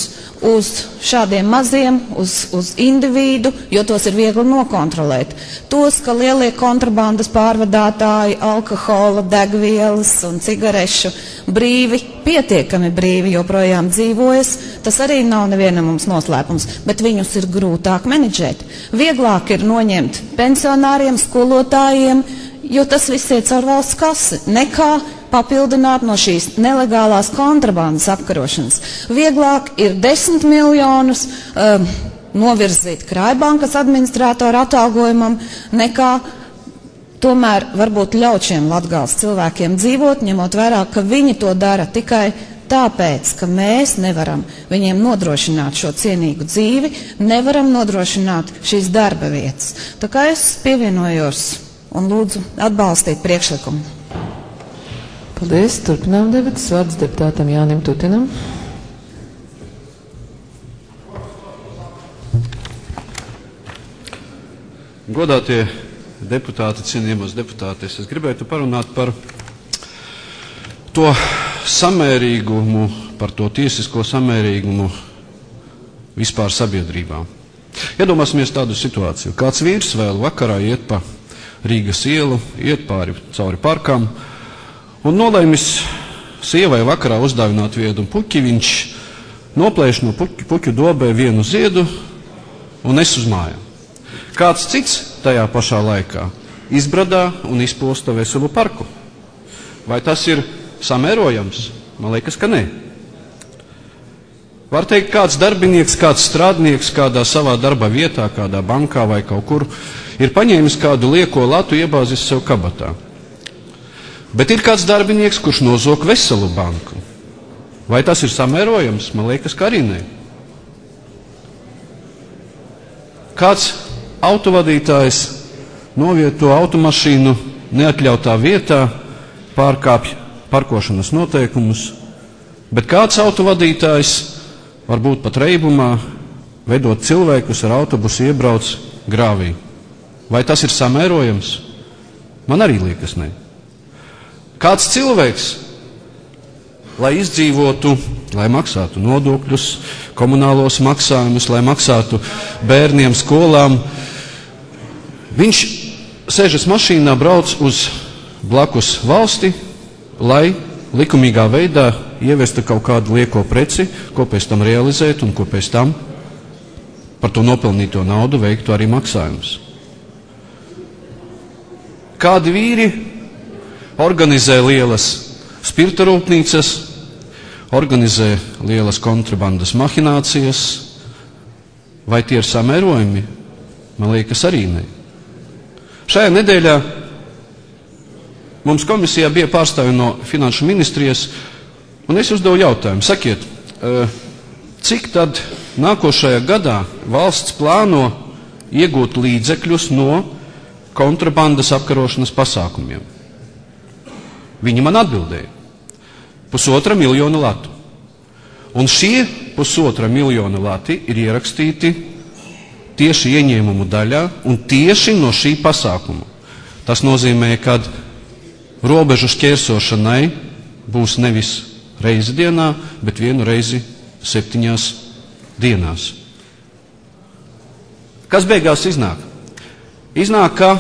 D: uz šādiem maziem, uz, uz individu, jo tos ir viegli nokontrolēt. Tos, ka lielie kontrabandas pārvadātāji, alkohola, degvielas un cigarešu brīvi, pietiekami brīvi joprojām dzīvojas, tas arī nav nevienam mums noslēpums, bet viņus ir grūtāk menedžēt. Vieglāk ir noņemt pensionāriem, skolotājiem, jo tas viss iet caur valsts kasi, nekā papildināt no šīs nelegālās kontrabandas apkarošanas. Vieglāk ir desmit miljonus um, novirzīt Krājbankas administrātoru atalgojumam, nekā tomēr varbūt ļaut šiem Latgales cilvēkiem dzīvot, ņemot vērā, ka viņi to dara tikai tāpēc, ka mēs nevaram viņiem nodrošināt šo cienīgu dzīvi, nevaram nodrošināt šīs darba vietas. Tā kā es pievienojos un lūdzu atbalstīt priekšlikumu.
A: Paldies. Turpinām debatas. Vārds deputātam Jānim Tutinam.
H: Godātie deputāti, cienījamos deputātes, es gribētu parunāt par to samērīgumu, par to tiesisko samērīgumu vispār sabiedrībā. Iedomāsimies tādu situāciju. Kāds vīrs vēl vakarā iet pa Rīgas ielu, iet pāri cauri parkam, un nolēmis sievai vakarā uzdāvināt vienu puķi, viņš noplēš no puķu, puķu dobē vienu ziedu un nes uz mājām. Kāds cits tajā pašā laikā izbradā un izposta veselu parku. Vai tas ir samērojams? Man liekas, ka nē. Var teikt, kāds darbinieks, kāds strādnieks kādā savā darba vietā, kādā bankā vai kaut kur ir paņēmis kādu lieko latu, iebāzis sev kabatā. Bet ir kāds darbinieks, kurš nozog veselu banku. Vai tas ir samērojams? Man liekas, ka arī nē. Kāds autovadītājs novieto automašīnu neatļautā vietā, pārkāpj parkošanas noteikumus, bet kāds autovadītājs, varbūt pat reibumā, vedot cilvēkus ar autobusu iebrauc grāvī. Vai tas ir samērojams? Man arī liekas nē. Kāds cilvēks, lai izdzīvotu, lai maksātu nodokļus, komunālos maksājumus, lai maksātu bērniem skolām, viņš sēžas mašīnā, brauc uz blakus valsti, lai likumīgā veidā ievestu kaut kādu lieko preci, ko pēc tam realizēt un ko pēc tam par to nopelnīto naudu veiktu arī maksājumus. Kādi vīri organizē lielas spirta rūpnīcas, organizē lielas kontrabandas mahinācijas, vai tie ir samērojumi? Man liekas, arī ne. Šajā nedēļā mums komisijā bija pārstāvi no Finanšu ministrijas, un es uzdevu jautājumu. Sakiet, cik tad nākošajā gadā valsts plāno iegūt līdzekļus no kontrabandas apkarošanas pasākumiem? Viņi man atbildēja. Pusotra miljona latu. Un šie pusotra miljona lati ir ierakstīti tieši ieņēmumu daļā un tieši no šī pasākuma. Tas nozīmē, ka robežu šķērsošanai būs nevis reizi dienā, bet vienu reizi septiņās dienās. Kas beigās iznāk? Iznāk, ka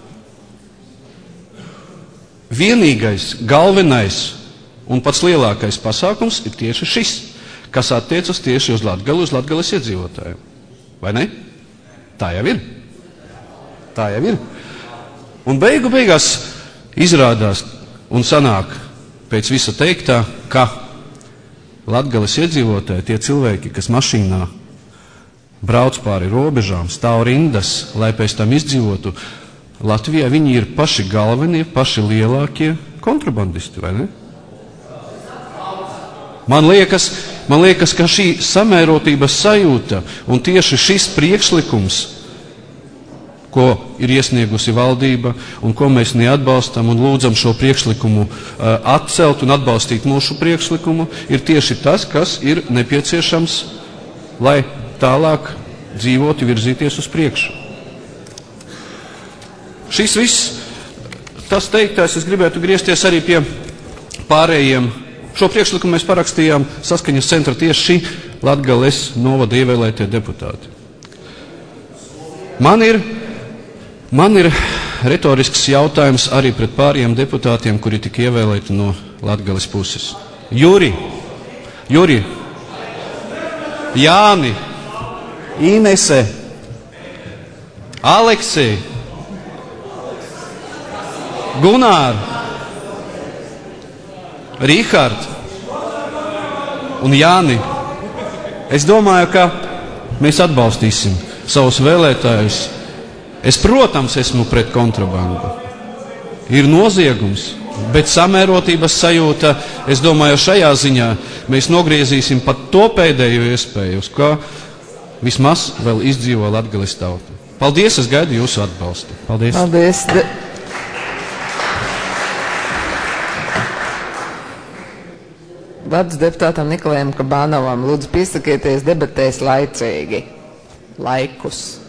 H: vienīgais, galvenais un pats lielākais pasākums ir tieši šis, kas attiecas tieši uz Latgali, uz Latgales iedzīvotājiem. Vai ne? Tā jau ir. Tā jau ir. Un beigu beigās izrādās un sanāk pēc visa teiktā, ka Latgales iedzīvotāji, tie cilvēki, kas mašīnā brauc pāri robežām, stāv rindas, lai pēc tam izdzīvotu, Latvijā viņi ir paši galvenie, paši lielākie kontrabandisti, vai ne? Man liekas, man liekas, ka šī samērotības sajūta un tieši šis priekšlikums, ko ir iesniegusi valdība un ko mēs neatbalstam un lūdzam šo priekšlikumu uh, atcelt un atbalstīt mūsu priekšlikumu, ir tieši tas, kas ir nepieciešams, lai tālāk dzīvot, virzīties uz priekšu. Šis viss, tas teiktais, es gribētu griezties arī pie pārējiem. Šo priekšlikumu mēs parakstījām Saskaņas centra tieši šī Latgales novada ievēlētie deputāti. Man ir, man ir retorisks jautājums arī pret pāriem deputātiem, kuri tika ievēlēti no Latgales puses. Juri, Juri, Jāni, Inese, Aleksej, Gunār, Rihard un Jāni. Es domāju, ka mēs atbalstīsim savus vēlētājus. Es, protams, esmu pret kontrabandu. Ir noziegums, bet samērotības sajūta, es domāju, šajā ziņā mēs nogriezīsim pat to pēdējo iespēju, uz kā vismaz vēl izdzīvo Latgales tauta. Paldies, es gaidu jūsu atbalstu. Paldies.
A: Paldies. De... Vārds deputātam Nikolajam Kabānovam. Lūdzu, piesakieties debatēs laicīgi. Laikus.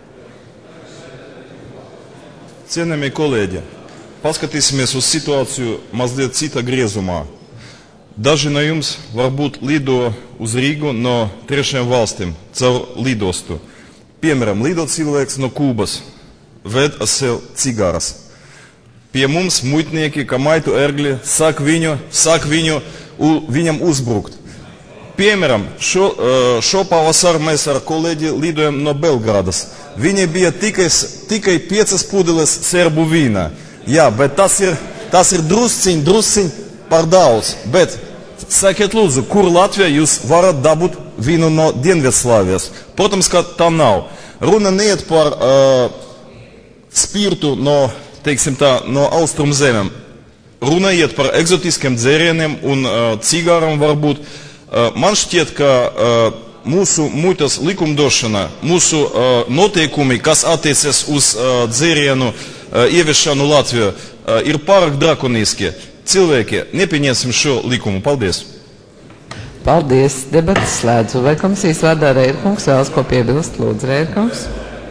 I: Cienījamie kolēģi, paskatīsimies uz situāciju mazliet cita griezumā. Daži no jums varbūt lido uz Rīgu no trešajām valstīm caur lidostu. Piemēram, lido cilvēks no Kūbas, ved ar sev cigāras. Pie mums muitnieki, kā maitu ērgļi, sāk viņu, sāk viņu, u, viņam uzbrukt. Piemēram, šo, šo pavasaru mēs ar kolēģi lidojam no Belgrādas. Viņi bija tikai, tikai piecas pudeles serbu vīna. Jā, bet tas ir, tas ir drusciņ, drusciņ par daudz. Bet sakiet lūdzu, kur Latvijā jūs varat dabūt vīnu no Dienvidslāvijas? Protams, ka tā nav. Runa neiet par uh, spirtu no, teiksim tā, no austrumu zemēm. Runa iet par eksotiskiem dzērieniem un uh, cigāram varbūt. Uh, man šķiet, ka uh, mūsu muitas likumdošana, mūsu uh, noteikumi, kas attiecas uz uh, dzērienu uh, ieviešanu Latvijā, uh, ir pārāk drakoniski. Cilvēki, nepieņemsim šo likumu. Paldies!
A: Paldies! Debatas slēdzu. Vai komisijas vārdā Reirkungs vēlas ko piebilst? Lūdzu, Reirkungs.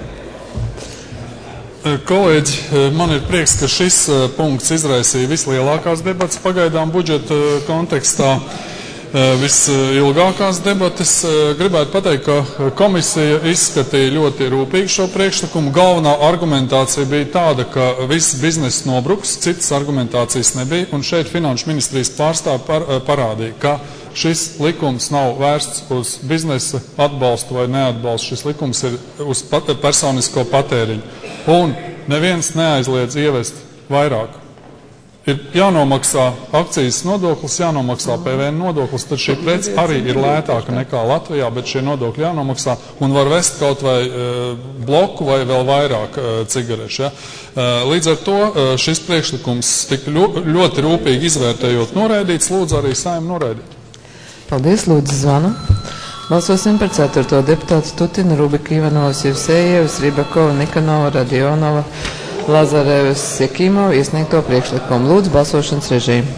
B: Kolēģi, man ir prieks, ka šis punkts izraisīja vislielākās debatas pagaidām budžeta kontekstā. Visilgākās debates. Gribētu pateikt, ka komisija izskatīja ļoti rūpīgi šo priekšlikumu. Galvenā argumentācija bija tāda, ka viss bizness nobruks, citas argumentācijas nebija, un šeit Finanšu ministrijas pārstāv par, parādīja, ka šis likums nav vērsts uz biznesa atbalstu vai neatbalstu. Šis likums ir uz pat, personisko patēriņu. Un neviens neaizliedz ievest vairāk. Ir jānomaksā akcijas nodoklis, jānomaksā P V N nodoklis, tad šī prece arī ir lētāka nekā Latvijā, bet šie nodokļi jānomaksā un var vest kaut vai e, bloku vai vēl vairāk e, cigarešu. Ja? E, līdz ar to e, šis priekšlikums tik ļo, ļoti rūpīgi izvērtējot noraidīts, lūdzu arī Saeimu noraidīt.
A: Paldies, lūdzu, zvanu. Balsosim par ceturto deputātu Tutinu, Rubika, Ivanovas, Jevsejevas, Ribakova, Nikanova, Radionova, Lazarevas, Jakimova iesniegto priekšlikumu. Lūdzu, balsošanas režīmu.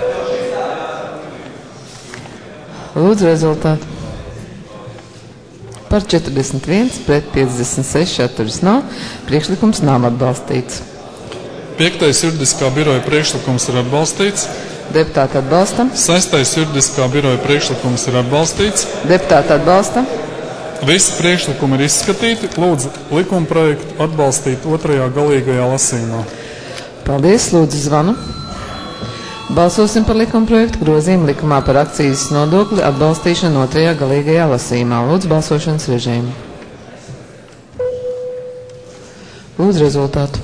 A: Lūdzu, rezultātu. Par četrdesmit viens pret piecdesmit seši atturas nav. Priekšlikums nav atbalstīts.
B: Piektais juridiskā biroja priekšlikums ir atbalstīts.
A: Deputāti atbalsta.
B: Sestais juridiskā biroja priekšlikums ir atbalstīts.
A: Deputāti atbalsta.
B: Visi priekšlikumi ir izskatīti. Lūdzu, likuma projektu atbalstīt otrajā galīgajā lasījumā.
A: Paldies, lūdzu, zvanu. Balsosim par likuma projektu grozījumu likumā par akcijas nodokli atbalstīšanu otrajā galīgajā lasījumā. Lūdzu, balsošanas režīmu. Lūdzu, rezultātu.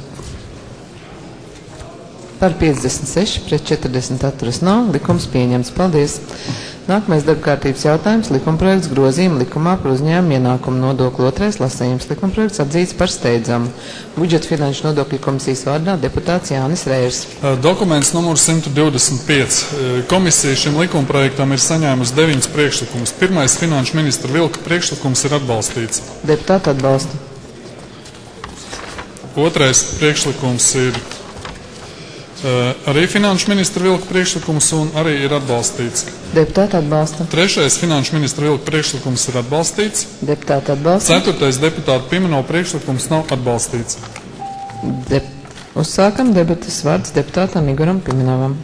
A: Par piecdesmit seši pret četrdesmit atturas nav. Likums pieņemts. Paldies. Nākamais darbkārtības jautājums - likumprojekts grozījuma likumā par uzņēmumu ienākumu nodokli otrais lasījums. Likumprojekts atzīts par steidzamu. Budžeta finanšu nodokļu komisijas vārdā deputāts Jānis Reirs.
B: Dokuments numur simt divdesmit pieci. Komisija šim likumprojektam ir saņēmusi deviņus priekšlikumus. Pirmais finanšu ministra Vilka priekšlikums ir atbalstīts.
A: Deputāti atbalsta.
B: Otrais priekšlikums ir Uh, arī finanšu ministra Vilka priekšlikums un arī ir atbalstīts.
A: Deputāti atbalsta.
B: Trešais finanšu ministra Vilka priekšlikums ir atbalstīts.
A: Deputāti atbalsta.
B: Ceturtais deputāta Pimenova priekšlikums nav atbalstīts.
A: De Uzsākam debatas vārds deputātam Igoram Pimenovam.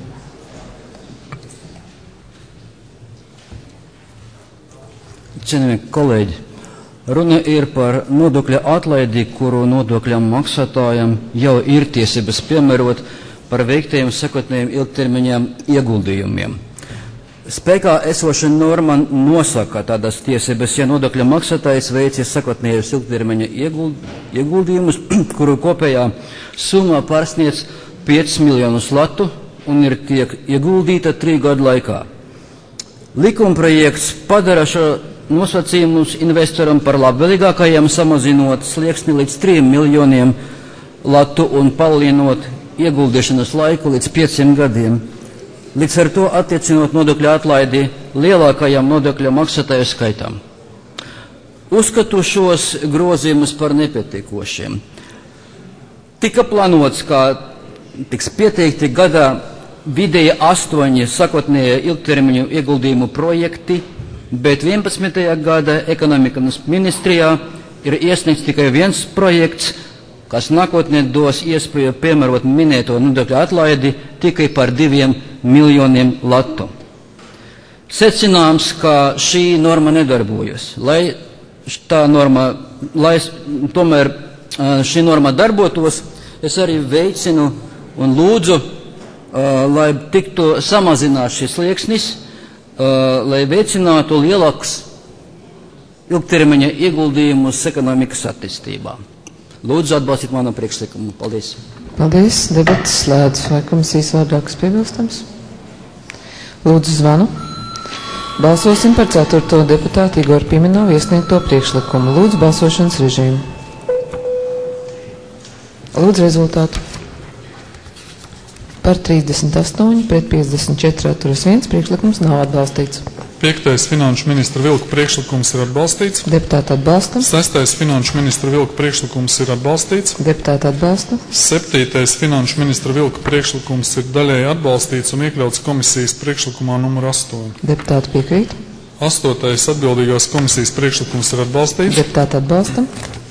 J: Cienījamie kolēģi, runa ir par nodokļa atlaidi, kuru nodokļam maksātājam jau ir tiesības piemērot par veiktajiem sakotnējiem ilgtermiņām ieguldījumiem. Spēkā esoša norma nosaka tādas tiesības, ja nodokļa maksātājs veicis sakotnējus ilgtermiņa ieguldījumus, kuru kopējā summa pārsniedz piecus miljonus latu un ir tiek ieguldīta trīs gadu laikā. Likumprojekts padara šo nosacījumus investoram par labvēlīgākajiem, samazinot slieksni līdz trim miljoniem latu un palielinot ieguldīšanas laiku līdz pieciem gadiem. Līdz ar to attiecinot nodokļu atlaidi lielākajam nodokļu maksātāju skaitam. Uzskatu šos grozījumus par nepietiekošiem. Tika plānots, ka tiks pieteikti gadā vidēji astoņi sakotnēja ilgtermiņu ieguldījumu projekti, bet vienpadsmitajā gada ekonomikas ministrijā ir iesniegts tikai viens projekts, kas nākotnē dos iespēju piemērot minēto nodokļu atlaidi tikai par diviem miljoniem latu. Secināms, ka šī norma nedarbojas. Lai tā norma, lai tomēr šī norma darbotos, es arī veicinu un lūdzu, uh, lai tiktu samazināts šis slieksnis, uh, lai veicinātu lielākus ilgtermiņa ieguldījumus ekonomikas attīstībā. Lūdzu atbalstīt manu priekšlikumu. Paldies.
A: Paldies. Debatas slēdz. Vai komisijas vārdā kas piebilstams? Lūdzu zvanu. Balsosim par ceturto deputātu Igoru Pimenovu iesniegto priekšlikumu. Lūdzu balsošanas režīmu. Lūdzu rezultātu. Par trīsdesmit astoņi pret piecdesmit četri atturas viens priekšlikums nav atbalstīts.
B: Piektais finanšu ministra Vilka priekšlikums ir atbalstīts.
A: Deputāti atbalsta.
B: Sestais finanšu ministra Vilka priekšlikums ir atbalstīts.
A: Deputāti atbalsta.
B: Septītais finanšu ministra Vilka priekšlikums ir daļēji atbalstīts un iekļauts komisijas priekšlikumā numur astoņi.
A: Deputāti piekrīt.
B: Astotais atbildīgās komisijas priekšlikums ir atbalstīts.
A: Deputāti atbalsta.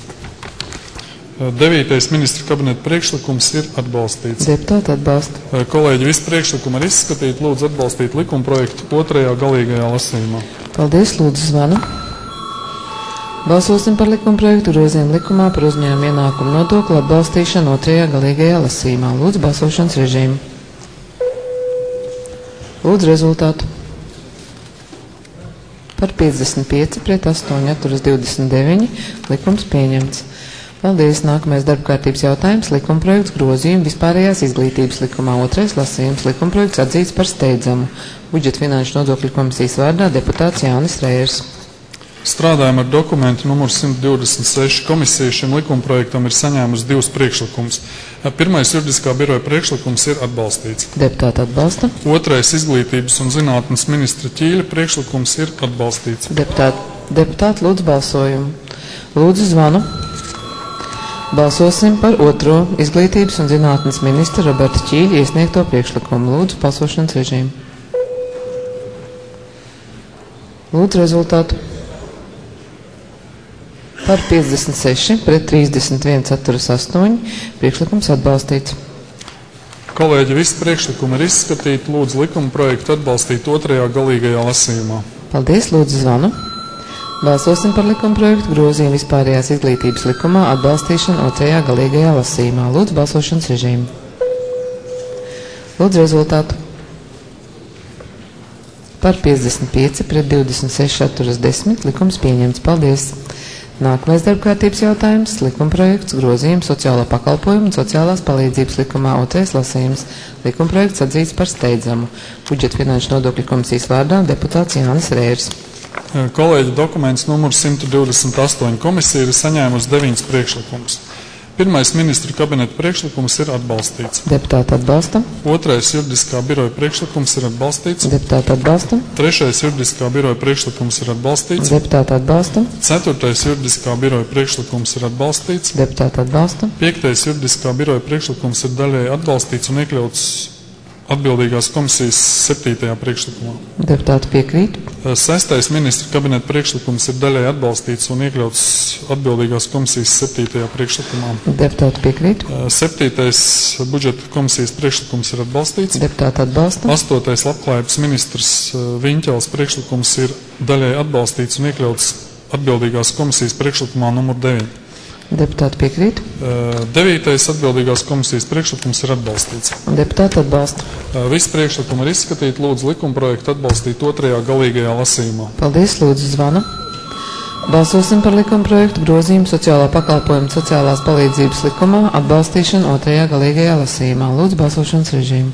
B: Devītais ministra kabineta priekšlikums ir atbalstīts.
A: Deputāti atbalsta.
B: Kolēģi, visi priekšlikumi ir izskatīti. Lūdzu atbalstīt likumprojektu otrajā galīgajā lasījumā.
A: Paldies, lūdzu zvanu. Balsosim par likumprojektu grozījumu likumā par uzņēmumu ienākumu nodokli atbalstīšanu otrajā galīgajā lasījumā. Lūdzu balsošanas režīmu. Lūdzu rezultātu. Par piecdesmit pieci pret astoņi atturas divdesmit deviņi likums pieņemts. Paldies. Nākamais darba kārtības jautājums. Likumprojekts grozījumu vispārējās izglītības likumā. Otrais lasījums. Likumprojekts atzīts par steidzamu. Budžeta finanšu nodokļu komisijas vārdā deputāts Jānis Rējers.
B: Strādājam ar dokumentu numur simt divdesmit seši. Komisija šim likumprojektam ir saņēmusi divus priekšlikumus. Pirmais juridiskā biroja priekšlikums ir atbalstīts.
A: Deputāti atbalsta.
B: Otrais izglītības un zinātnes ministra Ķīļa priekšlikums ir atbalstīts.
A: Deputāti, deputāti lūdzu balsojumu. Lūdzu zvanu. Balsosim par otro izglītības un zinātnes ministra Roberta Ķīļa iesniegto priekšlikumu. Lūdzu balsošanas režīmu. Lūdzu rezultātu. Par piecdesmit seši pret trīsdesmit viens atturas astoņi priekšlikums atbalstīts.
B: Kolēģi, visi priekšlikumi ir izskatīti. Lūdzu likuma projektu atbalstīt otrajā galīgajā lasījumā.
A: Paldies, lūdzu zvanu. Balsosim par likumprojektu grozījumu vispārējās izglītības likumā atbalstīšanu otrajā galīgajā lasījumā. Lūdzu balsošanas režīmu. Lūdzu rezultātu. Par piecdesmit pieci pret divdesmit seši atturas desmit likums pieņemts. Paldies. Nākamais darbkārtības jautājums. Likumprojekts grozījums sociālo pakalpojumu un sociālās palīdzības likumā. Otrais lasījums. Likumprojekts atzīts par steidzamu. Budžeta finanšu nodokļu komisijas vārdā deputāts Jānis Rējers.
B: Kolēģi, dokuments numur simt divdesmit astoņi. Komisija ir saņēmusi deviņus priekšlikumus. Pirmais ministru kabineta priekšlikums ir atbalstīts.
A: Deputāti atbalsta.
B: Otrais juridiskā biroja priekšlikums ir atbalstīts.
A: Deputāti atbalsta.
B: Trešais juridiskā biroja priekšlikums ir atbalstīts.
A: Deputāti atbalsta.
B: Ceturtais juridiskā biroja priekšlikums ir atbalstīts.
A: Deputāti atbalsta.
B: Piektais juridiskā biroja priekšlikums ir daļēji atbalstīts un iekļauts atbildīgās komisijas septītajā priekšlikumā.
A: Deputāti piekrīt.
B: Sestais ministra kabineta priekšlikums ir daļai atbalstīts un iekļauts atbildīgās komisijas septītajā priekšlikumā.
A: Deputāti piekrīt.
B: Septītais budžeta komisijas priekšlikums ir atbalstīts.
A: Deputāti atbalsta.
B: Astotais labklājības ministrs Viņķels priekšlikums ir daļai atbalstīts un iekļauts atbildīgās komisijas priekšlikumā numur deviņi.
A: Deputāti piekrīt.
B: Devītais atbildīgās komisijas priekšlikums ir atbalstīts.
A: Deputāti atbalsta.
B: Visi priekšlikumi ir izskatīti. Lūdzu likumprojektu atbalstīt otrajā galīgajā lasījumā.
A: Paldies, lūdzu zvanu. Balsosim par likumprojektu grozījumu sociālā pakalpojuma sociālās palīdzības likumā atbalstīšanu otrajā galīgajā lasījumā. Lūdzu balsošanas režīmu.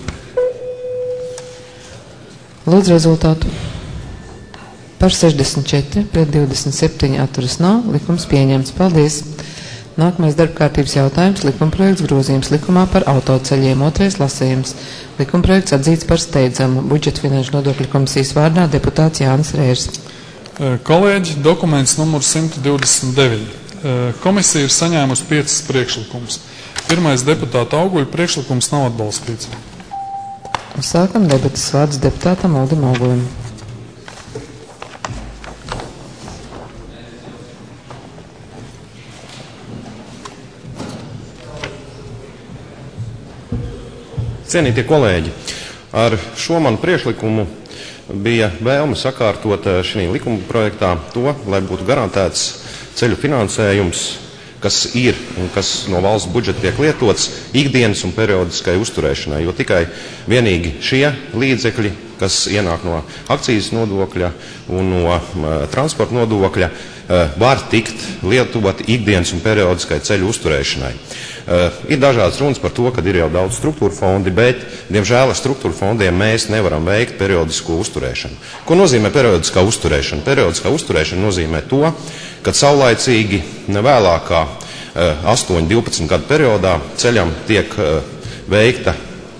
A: Lūdzu rezultātu. Par sešdesmit četri pret divdesmit septiņi atturas nav. Likums pieņemts. Paldies. Nākamais darbkārtības jautājums - likumprojekts grozījums likumā par autoceļiem. Otrais lasījums. Likumprojekts atzīts par steidzamu. Budžeta finanšu nodokļu komisijas vārdā deputāts Jānis Rērs.
B: Kolēģi, dokuments numur simt divdesmit deviņi. Komisija ir saņēmusi piecas priekšlikumus. Pirmais deputāta Auguļa priekšlikums nav atbalstīts.
A: Sākam debatas. Vārds deputātam Uldim Augulim.
K: Cienītie kolēģi, ar šo manu priekšlikumu bija vēlme sakārtot šī likuma projektā to, lai būtu garantēts ceļu finansējums, kas ir un kas no valsts budžeta tiek lietots ikdienas un periodiskai uzturēšanai, jo tikai vienīgi šie līdzekļi, kas ienāk no akcijas nodokļa un no uh, transporta nodokļa, uh, var tikt lietot ikdienas un periodiskai ceļu uzturēšanai. Uh, ir dažādas runas par to, ka ir jau daudz struktūra fondi, bet, diemžēl, ar struktūra fondiem mēs nevaram veikt periodisko uzturēšanu. Ko nozīmē periodiskā uzturēšana? Periodiskā uzturēšana nozīmē to, ka saulaicīgi nevēlākā uh, astoņu divpadsmit gadu periodā ceļam tiek uh, veikta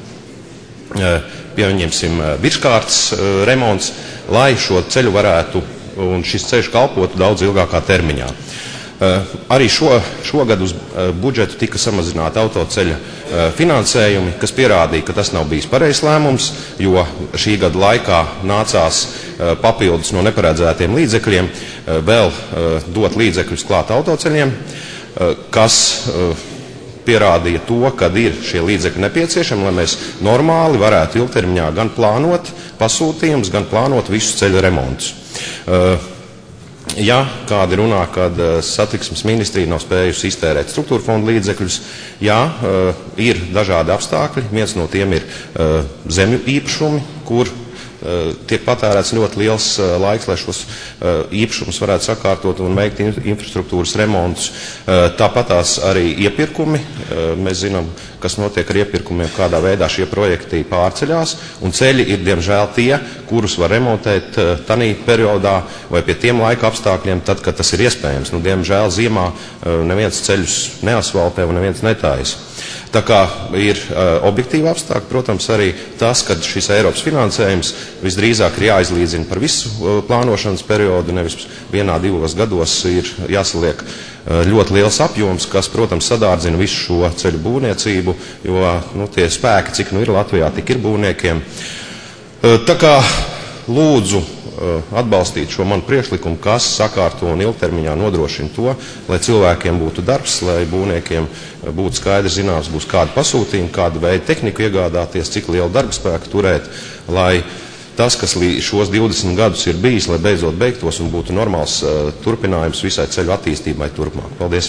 K: uh, pieņemsim virskārtas uh, remonts, lai šo ceļu varētu un šis ceļš kalpotu daudz ilgākā termiņā. Uh, arī šo, šogad uz uh, budžetu tika samazināta autoceļa uh, finansējumi, kas pierādīja, ka tas nav bijis pareizs lēmums, jo šī gada laikā nācās uh, papildus no neparedzētiem līdzekļiem uh, vēl uh, dot līdzekļus klāt autoceļiem, uh, kas uh, pierādīja to, ka ir šie līdzekļi nepieciešami, lai mēs normāli varētu ilgtermiņā gan plānot pasūtījumus, gan plānot visus ceļu remontus. Uh, Ja kādi runā, kad uh, satiksmes ministrija nav spējusi iztērēt struktūra fondu līdzekļus, jā, uh, ir dažādi apstākļi. Viens no tiem ir uh, zemju īpašumi, kur uh, tiek patērēts ļoti liels uh, laiks, lai šos uh, īpašumus varētu sakārtot un veikt in infrastruktūras remontus. Uh, tāpatās arī iepirkumi. Uh, mēs zinām, kas notiek ar iepirkumiem, kādā veidā šie projekti pārceļās, un ceļi ir, diemžēl, tie, kurus var remontēt uh, tanī periodā vai pie tiem laika apstākļiem, tad, kad tas ir iespējams. Nu, diemžēl, ziemā uh, neviens ceļus neasfaltē un neviens netaisa. Tā kā ir uh, objektīva apstākļi, protams, arī tas, ka šis Eiropas finansējums visdrīzāk ir jāizlīdzina par visu uh, plānošanas periodu, nevis vienā, divos gados ir jāsaliek uh, ļoti liels apjoms, kas, protams, sadārdzina visu šo ceļu būvniecību, jo nu, tie spēki, cik nu ir Latvijā, tik ir būvniekiem. Uh, tā kā lūdzu atbalstīt šo manu priekšlikumu, kas sakārto un ilgtermiņā nodrošina to, lai cilvēkiem būtu darbs, lai būvniekiem būtu skaidrs zināms, būs kāda pasūtījuma, kādu veidu tehniku iegādāties, cik lielu darba spēku turēt, lai tas, kas šos divdesmit gadus ir bijis, lai beidzot beigtos un būtu normāls uh, turpinājums visai ceļu attīstībai turpmāk. Paldies!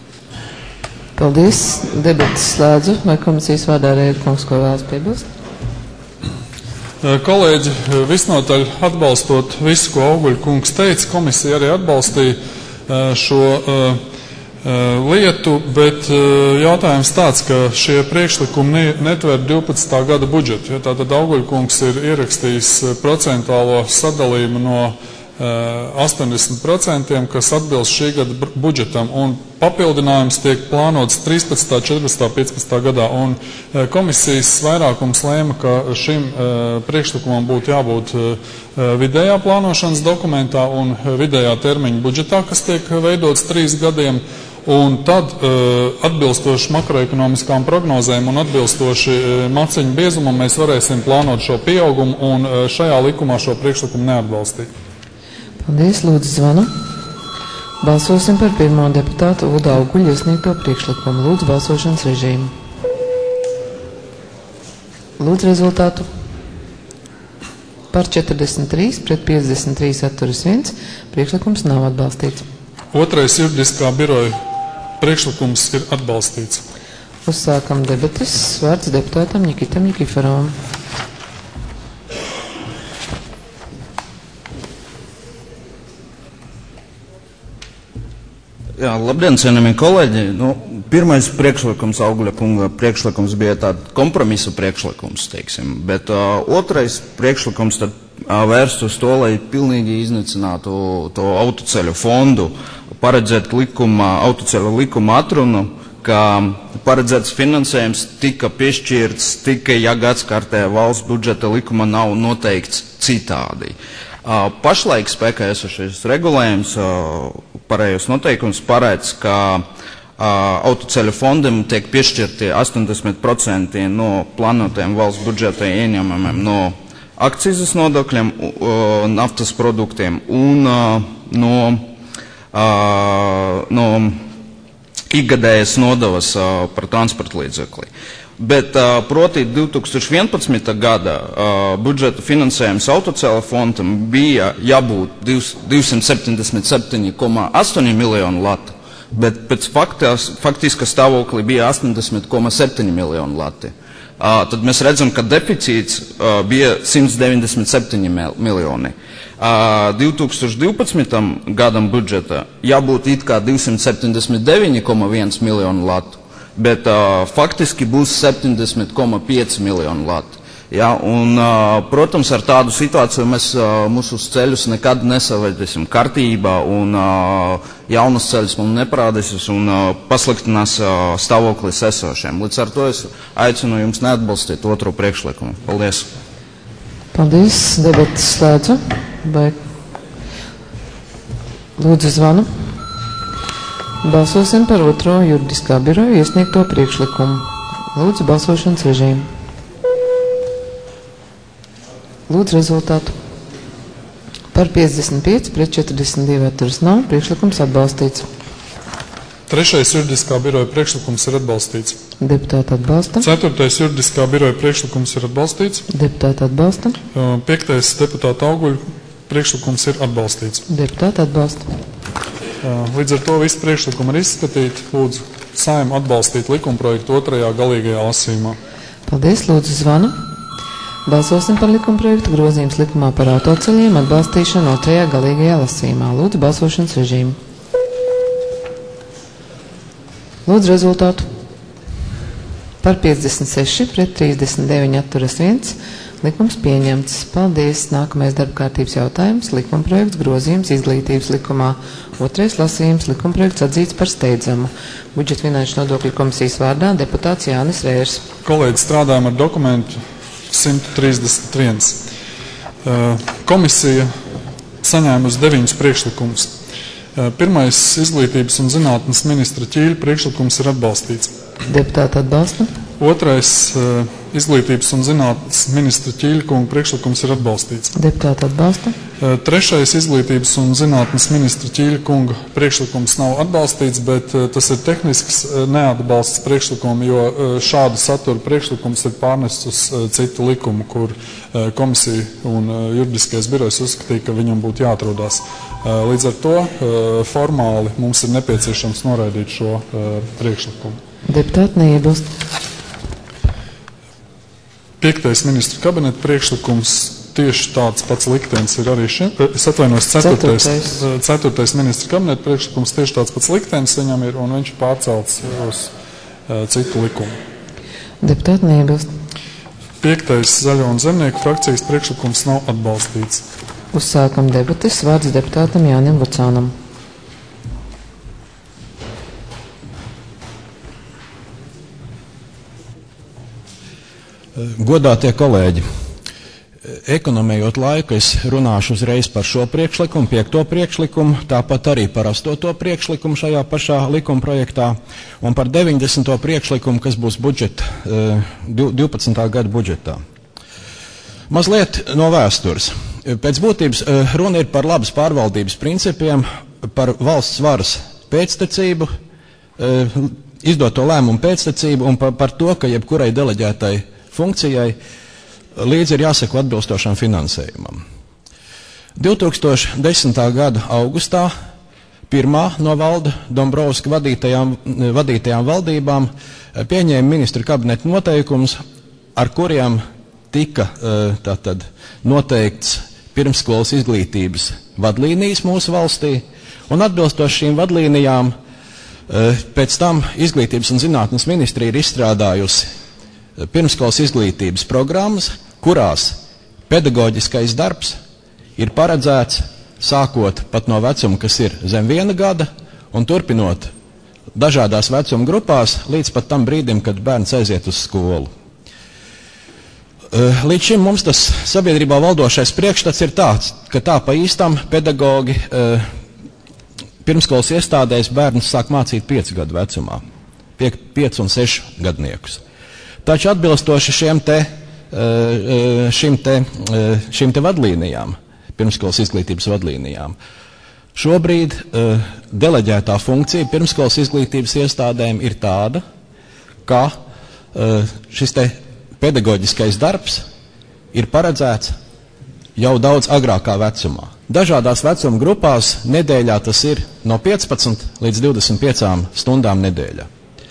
A: Paldies! Debatas slēdzu. Vai komisijas vārdā Rēra kungs ko vēlas piebilst?
B: Kolēģi, visnotaļ atbalstot visu, ko Auguļa kungs teica, komisija arī atbalstīja šo lietu, bet jautājums tāds, ka šie priekšlikumi netver divpadsmitā gada budžetu. Ja, tātad Auguļa kungs ir ierakstījis procentālo sadalījumu no astoņdesmit procenti, kas atbilst šī gada budžetam, un papildinājums tiek plānots trīspadsmitā, četrpadsmitā, piecpadsmitā gadā, un komisijas vairākums lēma, ka šim priekšlikumam būtu jābūt vidējā plānošanas dokumentā un vidējā termiņa budžetā, kas tiek veidots trīs gadiem, Un tad atbilstoši makroekonomiskām prognozēm un atbilstoši maciņu biezumam mēs varēsim plānot šo pieaugumu un šajā likumā šo priekšlikumu neatbalstīt.
A: Paldies, lūdzu zvanu. Balsosim par pirmo deputātu Uldu Auguļu iesniegto priekšlikumu. Lūdzu balsošanas režīmu. Lūdzu rezultātu. Par četrdesmit trīs pret piecdesmit trīs atturas viens. Priekšlikums nav atbalstīts.
B: Otrais juridiskā biroja priekšlikums ir atbalstīts.
A: Uzsākam debates. Vārds deputātam Nikitam Nikiforovam.
C: Jā, labdien, cienījamie kolēģi. Nu, pirmais priekšlikums, Auguļa kunga priekšlikums bija tāda kompromisa priekšlikums, teiksim, bet uh, otrais priekšlikums tad uh, vērst uz to, lai pilnīgi iznīcinātu to autoceļu fondu, paredzēt likuma, autoceļu likuma atrunu, ka paredzēts finansējums tika piešķirts tikai, ja gadskārtē valsts budžeta likuma nav noteikts citādi. Uh, pašlaik spēkā esošais regulējums, uh, pārējos noteikums paredz, ka uh, autoceļu fondam tiek piešķirti astoņdesmit procenti no plānotajiem valsts budžeta ieņēmumiem no akcīzes nodokļiem, uh, naftas produktiem un uh, no, uh, no ikgadējas nodevas uh, par transporta līdzekli. Bet uh, proti divi tūkstoši vienpadsmitā gada uh, budžeta finansējums autoceļu fondam bija jābūt divsimt septiņdesmit septiņi komats astoņi miljoni lati, bet pēc faktas, faktiska stāvokļa bija astoņdesmit komats septiņi miljoni lati. Uh, tad mēs redzam, ka deficīts uh, bija simt deviņdesmit septiņi miljoni. Uh, divi tūkstoši divpadsmitam gadam budžeta jābūt it kā divsimt septiņdesmit deviņi komats viens miljoni latu, bet uh, faktiski būs septiņdesmit komats pieci miljoni lati. Ja, un, uh, protams, ar tādu situāciju mēs uh, mūsu ceļus nekad nesavedīsim kārtībā, un uh, jaunas ceļus mums neparādīsies un uh, pasliktinās uh, stāvoklis esošiem. Līdz ar to es aicinu jums neatbalstīt otro priekšlikumu. Paldies!
A: Paldies! Debates slēdzu. Vai... Lūdzu zvanu. Balsosim par otro juridiskā biroja iesniegto priekšlikumu. Lūdzu balsošanas režīmu. Lūdzu rezultātu. Par piecdesmit pieci pret četrdesmit divi atturas nav. Priekšlikums atbalstīts.
B: Trešais juridiskā biroja priekšlikums ir atbalstīts.
A: Deputāti atbalsta.
B: Ceturtais juridiskā biroja priekšlikums ir atbalstīts.
A: Deputāti atbalsta.
B: Piektais deputāta Auguļa priekšlikums ir atbalstīts.
A: Deputāti atbalsta.
B: Līdz ar to visu priekšlikumu ir izskatīti. Lūdzu, Saeimu atbalstīt likumprojektu otrajā galīgajā lasījumā.
A: Paldies, lūdzu zvanu. Balsosim par likumprojektu grozījums likumā par autoceļiem atbalstīšanu otrajā galīgajā lasījumā. Lūdzu balsošanas režīmu. Lūdzu rezultātu. Par piecdesmit seši pret trīsdesmit deviņi atturas viens. Likums pieņemts. Paldies. Nākamais darba kārtības jautājums. Likumprojekts grozījums izglītības likumā. Otrais lasījums. Likumprojekts atzīts par steidzamu. Budžeta finanšu nodokļu komisijas vārdā deputāts Jānis Vērs.
B: Kolēģi, strādājam ar dokumentu simt trīsdesmit viens. Komisija saņēmusi deviņus priekšlikumus. Pirmais izglītības un zinātnes ministra Ķīļa priekšlikums ir atbalstīts.
A: Deputāti atbalsta.
B: Otrais uh, izglītības un zinātnes ministra Ķīļa kunga priekšlikums ir atbalstīts.
A: Deputāti atbalsta.
B: Uh, trešais izglītības un zinātnes ministra Ķīļa kunga priekšlikums nav atbalstīts, bet uh, tas ir tehnisks uh, neatbalsts priekšlikumu, jo uh, šāda satura priekšlikums ir pārnests uz uh, citu likumu, kur uh, komisija un uh, juridiskais birojs uzskatīja, ka viņam būtu jāatrodās. Uh, līdz ar to uh, formāli mums ir nepieciešams noraidīt šo uh, priekšlikumu.
A: Deputāti neiebilst.
B: Piektais ministra kabineta priekšlikums tieši tāds pats liktenis ir arī šim. Es atvainojos, ceturtais, ceturtais. ceturtais ministra kabineta priekšlikums tieši tāds pats liktenis viņam ir, un viņš pārcelts uz uh, citu likumu.
A: Deputāti neiebilst.
B: Piektais zaļo un zemnieku frakcijas priekšlikums nav atbalstīts.
A: Uzsākam debates. Vārds deputātam Jānim Lucānam.
L: Godātie kolēģi, ekonomējot laiku, es runāšu uzreiz par šo priekšlikumu, piekto priekšlikumu, tāpat arī par astoto priekšlikumu šajā pašā likuma projektā un par deviņdesmito priekšlikumu, kas būs budžeta, divpadsmitā gada budžetā. Mazliet no vēstures. Pēc būtības runa ir par labas pārvaldības principiem, par valsts varas pēctecību, izdoto lēmumu pēctecību un par, par to, ka jebkurai deleģētai funkcijai līdzi ir jāseko atbilstošam finansējumam. divi tūkstoši desmitā gada augustā pirmā no Valda Dombrovska vadītajām, vadītajām valdībām pieņēma ministru kabineta noteikumus, ar kuriem tika tātad noteikts pirmsskolas izglītības vadlīnijas mūsu valstī, un atbilstoši šīm vadlīnijām pēc tam Izglītības un zinātnes ministrija ir izstrādājusi pirmskolas izglītības programmas, kurās pedagoģiskais darbs ir paredzēts sākot pat no vecuma, kas ir zem viena gada, un turpinot dažādās vecuma grupās līdz pat tam brīdim, kad bērns aiziet uz skolu. Līdz šim mums tas sabiedrībā valdošais priekšstats ir tāds, ka tā pa īstam pedagogi pirmskolas iestādēs bērns sāk mācīt piecu gadu vecumā, piecu un sešu gadniekus. Taču atbilstoši šiem te, šim te, šim te vadlīnijām, pirmskolas izglītības vadlīnijām, šobrīd deleģētā funkcija pirmskolas izglītības iestādēm ir tāda, ka šis te pedagoģiskais darbs ir paredzēts jau daudz agrākā vecumā. Dažādās vecuma grupās nedēļā tas ir no piecpadsmit līdz divdesmit piecām stundām nedēļā.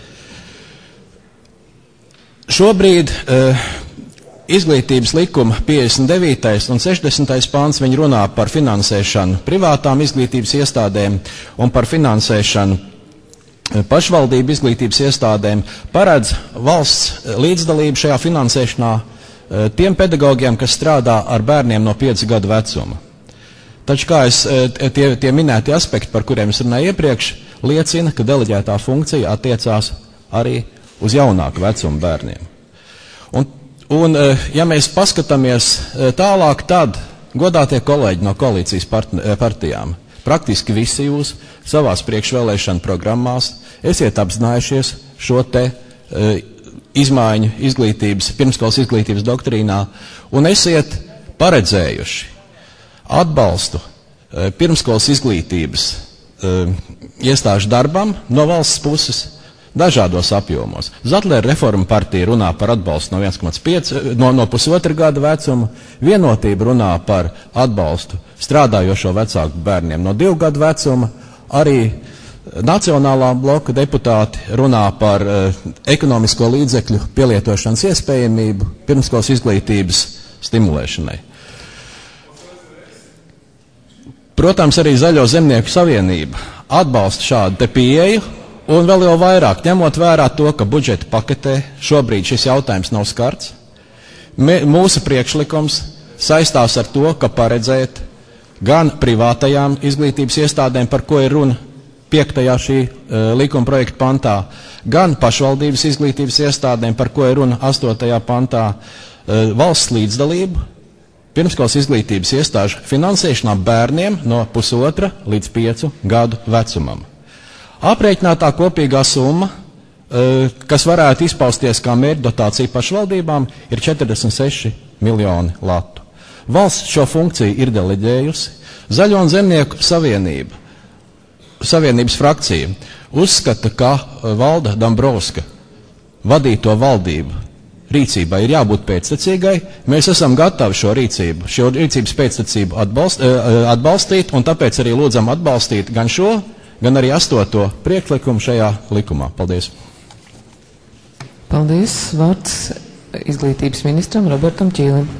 L: Šobrīd uh, izglītības likuma piecdesmit devītais un sešdesmitais pāns viņi runā par finansēšanu privātām izglītības iestādēm un par finansēšanu pašvaldību izglītības iestādēm, paredz valsts līdzdalību šajā finansēšanā uh, tiem pedagogiem, kas strādā ar bērniem no piecu gadu vecuma. Taču, kā es, tie, tie minēti aspekti, par kuriem es runāju iepriekš, liecina, ka deleģētā funkcija attiecās arī uz jaunāku vecumu bērniem. Un, un, ja mēs paskatāmies tālāk, tad, godātie kolēģi no koalīcijas partijām, praktiski visi jūs savās priekšvēlēšana programmās esiet apzinājušies šo te e, izmaiņu izglītības, pirmskolas izglītības doktrīnā un esiet paredzējuši atbalstu e, pirmskolas izglītības e, iestāžu darbam no valsts puses dažādos apjomos. Zatlera reforma partija runā par atbalstu no viens komats pieci, no, no pusotra gada vecuma, Vienotība runā par atbalstu strādājošo vecāku bērniem no divu gadu vecuma, arī Nacionālā bloka deputāti runā par uh, ekonomisko līdzekļu pielietošanas iespējamību pirmskolas izglītības stimulēšanai. Protams, arī Zaļo zemnieku savienība atbalsta šādu te pieeju, un vēl jau vairāk, ņemot vērā to, ka budžeta paketē šobrīd šis jautājums nav skarts. Mē, mūsu priekšlikums saistās ar to, ka paredzēt gan privātajām izglītības iestādēm, par ko ir runa piektajā šī uh, likuma projekta pantā, gan pašvaldības izglītības iestādēm, par ko ir runa astotajā pantā, uh, valsts līdzdalību pirmskolas izglītības iestāžu finansēšanā bērniem no pusotra līdz piecu gadu vecumam. Aprēķinātā kopīgā summa, kas varētu izpausties kā mērķdotācija pašvaldībām, ir četrdesmit seši miljoni latu. Valsts šo funkciju ir deleģējusi. Zaļo un zemnieku savienība, savienības frakcija uzskata, ka Valda Dombrovska vadīto valdību rīcībai ir jābūt pēctecīgai. Mēs esam gatavi šo rīcību, šo rīcības pēctecību atbalst, atbalstīt, un tāpēc arī lūdzam atbalstīt gan šo, gan arī astoto priekšlikumu šajā likumā. Paldies.
A: Paldies. Vārds izglītības ministram Robertam Ķīlim.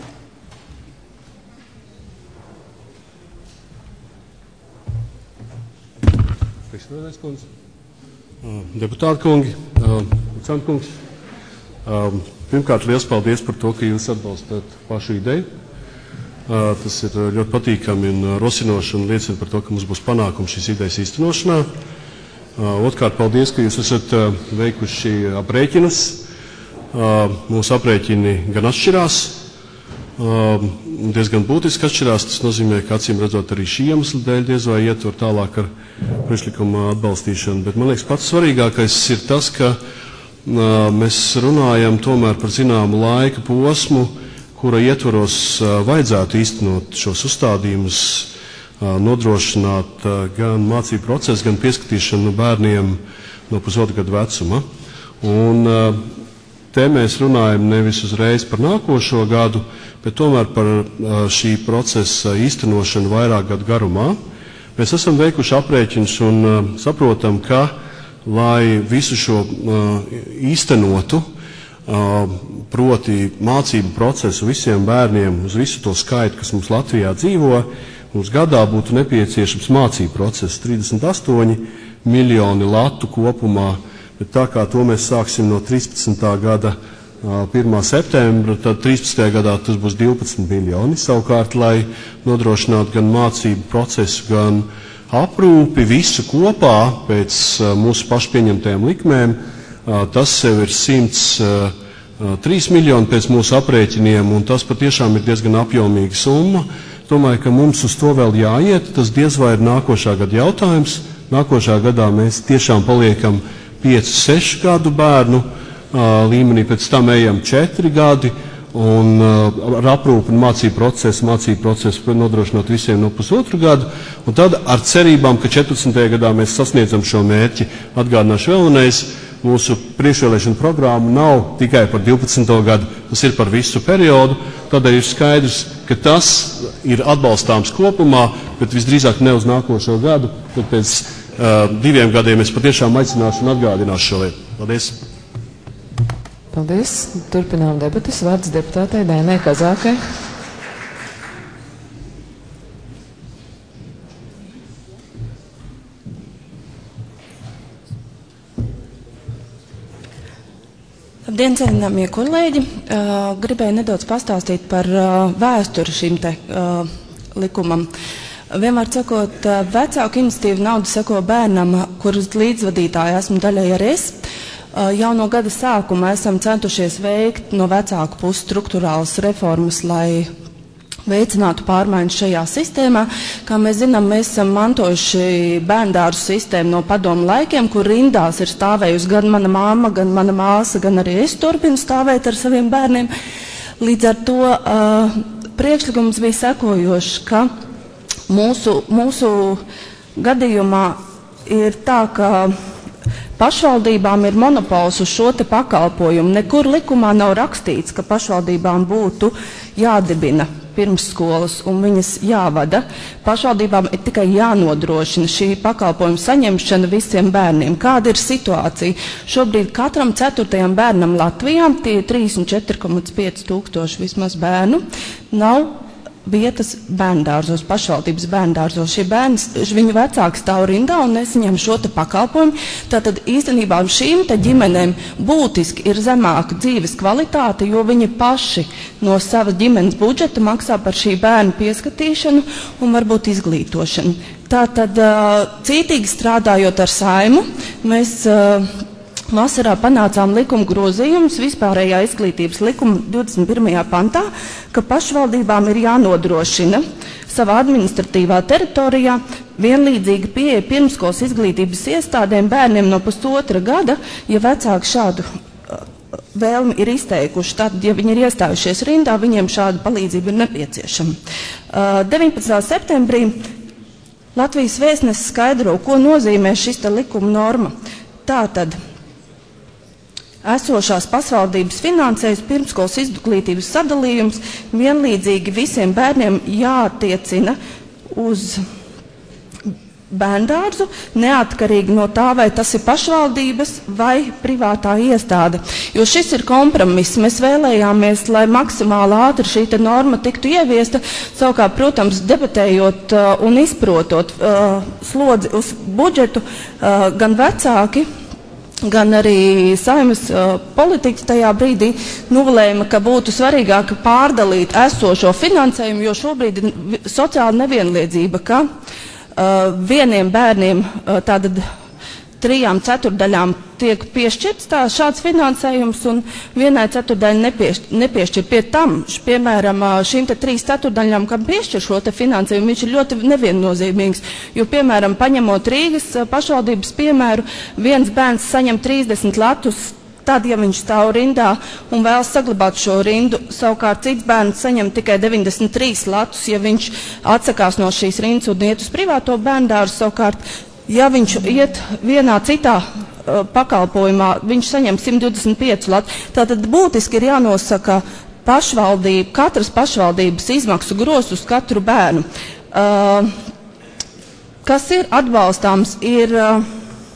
H: Deputāti kungi, Lucāna kungs, pirmkārt liels paldies par to, ka jūs atbalstāt pašu ideju. Tas ir ļoti patīkami un rosinoši un liecina par to, ka mums būs panākums šīs idejas īstenošanā. Otkārt, paldies, ka jūs esat veikuši aprēķinus. Mūsu aprēķini gan atšķirās, diezgan būtiski atšķirās. Tas nozīmē, ka acīm redzot arī šī iemesla dēļ diez vai ietver tālāk ar priekšlikuma atbalstīšanu. Bet man liekas, pats svarīgākais ir tas, ka mēs runājam tomēr par zināmu laika posmu, kura ietvaros vajadzētu īstenot šos uzstādījumus, nodrošināt gan mācību procesu, gan pieskatīšanu bērniem no pusotra gadu vecuma. Un te mēs runājam nevis uzreiz par nākošo gadu, bet tomēr par šī procesa īstenošanu vairāk gadu garumā. Mēs esam veikuši aprēķinus un saprotam, ka, lai visu šo īstenotu, proti mācību procesu visiem bērniem uz visu to skaitu, kas mums Latvijā dzīvo, mums gadā būtu nepieciešams mācību process trīsdesmit astoņi miljoni latu kopumā, bet tā kā to mēs sāksim no trīspadsmitā gada pirmā septembra, tad trīspadsmitajā gadā tas būs divpadsmit miljoni. Savukārt, lai nodrošinātu gan mācību procesu, gan aprūpi visu kopā pēc mūsu pašu pieņemtajām likmēm, tas sev ir simts trīs miljoni pēc mūsu aprēķiniem, un tas patiešām ir diezgan apjomīga summa. Domāju, ka mums uz to vēl jāiet, tas diez vai ir nākošā gada jautājums. Nākošā gadā mēs tiešām paliekam piecu, sešu gadu bērnu līmenī, pēc tam ejam četri gadi, un ar aprūpu un mācību procesu, mācību procesu nodrošinot visiem no pusotru gadu, un tad ar cerībām, ka četrpadsmitajā gadā mēs sasniedzam šo mērķi. Atgādināšu vēlreiz, mūsu priekšvēlēšana programma nav tikai par divpadsmito gadu, tas ir par visu periodu, tādēļ ir skaidrs, ka tas ir atbalstāms kopumā, bet visdrīzāk ne uz nākošo gadu, tad pēc uh, diviem gadiem es patiešām aicināšu un atgādināšu šo lietu. Paldies!
A: Paldies! Turpinām debatas. Vārds deputātei Dainai Kazākai.
M: Labdien, cienījamie kolēģi! Uh, gribēju nedaudz pastāstīt par uh, vēsturi šim te uh, likumam. Vienmēr sakot, uh, vecāku iniciatīvu naudu seko bērnam, kuras līdzvadītāja esmu daļai arī es. Uh, jau no gada sākuma esam centušies veikt no vecāku puses struktūrālas reformas, lai veicinātu pārmaiņas šajā sistēmā. Kā mēs zinām, mēs esam mantojuši bērndārzu sistēmu no padomu laikiem, kur rindās ir stāvējusi gan mana māma, gan mana māsa, gan arī es turpinu stāvēt ar saviem bērniem. Līdz ar to uh, priekšlikums bija sekojošs, ka mūsu, mūsu gadījumā ir tā, ka pašvaldībām ir monopols uz šo te pakalpojumu. Nekur likumā nav rakstīts, ka pašvaldībām būtu jādibina pirmsskolas un viņas jāvada. Pašvaldībām ir tikai jānodrošina šī pakalpojuma saņemšana visiem bērniem. Kāda ir situācija? Šobrīd katram ceturtajam bērnam Latvijā, tie trīsdesmit četri komats pieci tūkstoši vismaz bērnu, nav vietas bērndārzos, pašvaldības bērndārzos. Šie bērni, viņu vecāki stāv rindā un nesaņem šo te pakalpojumu. Tātad īstenībā šīm te ģimenēm būtiski ir zemāka dzīves kvalitāte, jo viņi paši no savas ģimenes budžeta maksā par šī bērnu pieskatīšanu un varbūt izglītošanu. Tātad cītīgi strādājot ar Saimu, mēs vasarā panācām likuma grozījumus vispārējā izglītības likuma divdesmit pirmajā pantā, ka pašvaldībām ir jānodrošina savā administratīvā teritorijā vienlīdzīga pieeja pirmskolas izglītības iestādēm bērniem no pusotra gada, ja vecāki šādu vēlmi ir izteikuši. Tātad, ja viņi ir iestājušies rindā, viņiem šāda palīdzība ir nepieciešama. deviņpadsmitā septembrī Latvijas vēstnesis skaidro, ko nozīmē šis te likuma norma. Tātad, esošās pašvaldības finansējas pirmskolas izglītības sadalījums vienlīdzīgi visiem bērniem jātiecina uz bērndārzu, neatkarīgi no tā, vai tas ir pašvaldības vai privātā iestāde. Jo šis ir kompromiss. Mēs vēlējāmies, lai maksimāli ātri šī te norma tiktu ieviesta, savukārt, protams, debatējot uh, un izprotot uh, slodzi uz budžetu, uh, gan vecāki, gan arī Saeimas uh, politiķi tajā brīdī nolēma, ka būtu svarīgāk pārdalīt esošo finansējumu, jo šobrīd ir sociāla nevienlīdzība, ka uh, vieniem bērniem uh, tātad trijām ceturdaļām tiek piešķirts tā, šāds finansējums un vienai ceturdaļai nepieš, nepiešķir. Pie tam, š, piemēram, šīm te trīs ceturdaļām, kam piešķir šo te finansējumu, viņš ir ļoti neviennozīmīgs. Jo, piemēram, paņemot Rīgas pašvaldības piemēru, viens bērns saņem trīsdesmit latus, tad, ja viņš stāv rindā un vēlas saglabāt šo rindu, savukārt cits bērns saņem tikai deviņdesmit trīs latus, ja viņš atsakās no šīs rindas un iet uz privāto bērndārzu, savukārt, ja viņš iet vienā citā uh, pakalpojumā, viņš saņem simt divdesmit pieci lati. Tātad būtiski ir jānosaka pašvaldība, katras pašvaldības izmaksu grozs uz katru bērnu. Uh, kas ir atbalstāms, ir... Uh,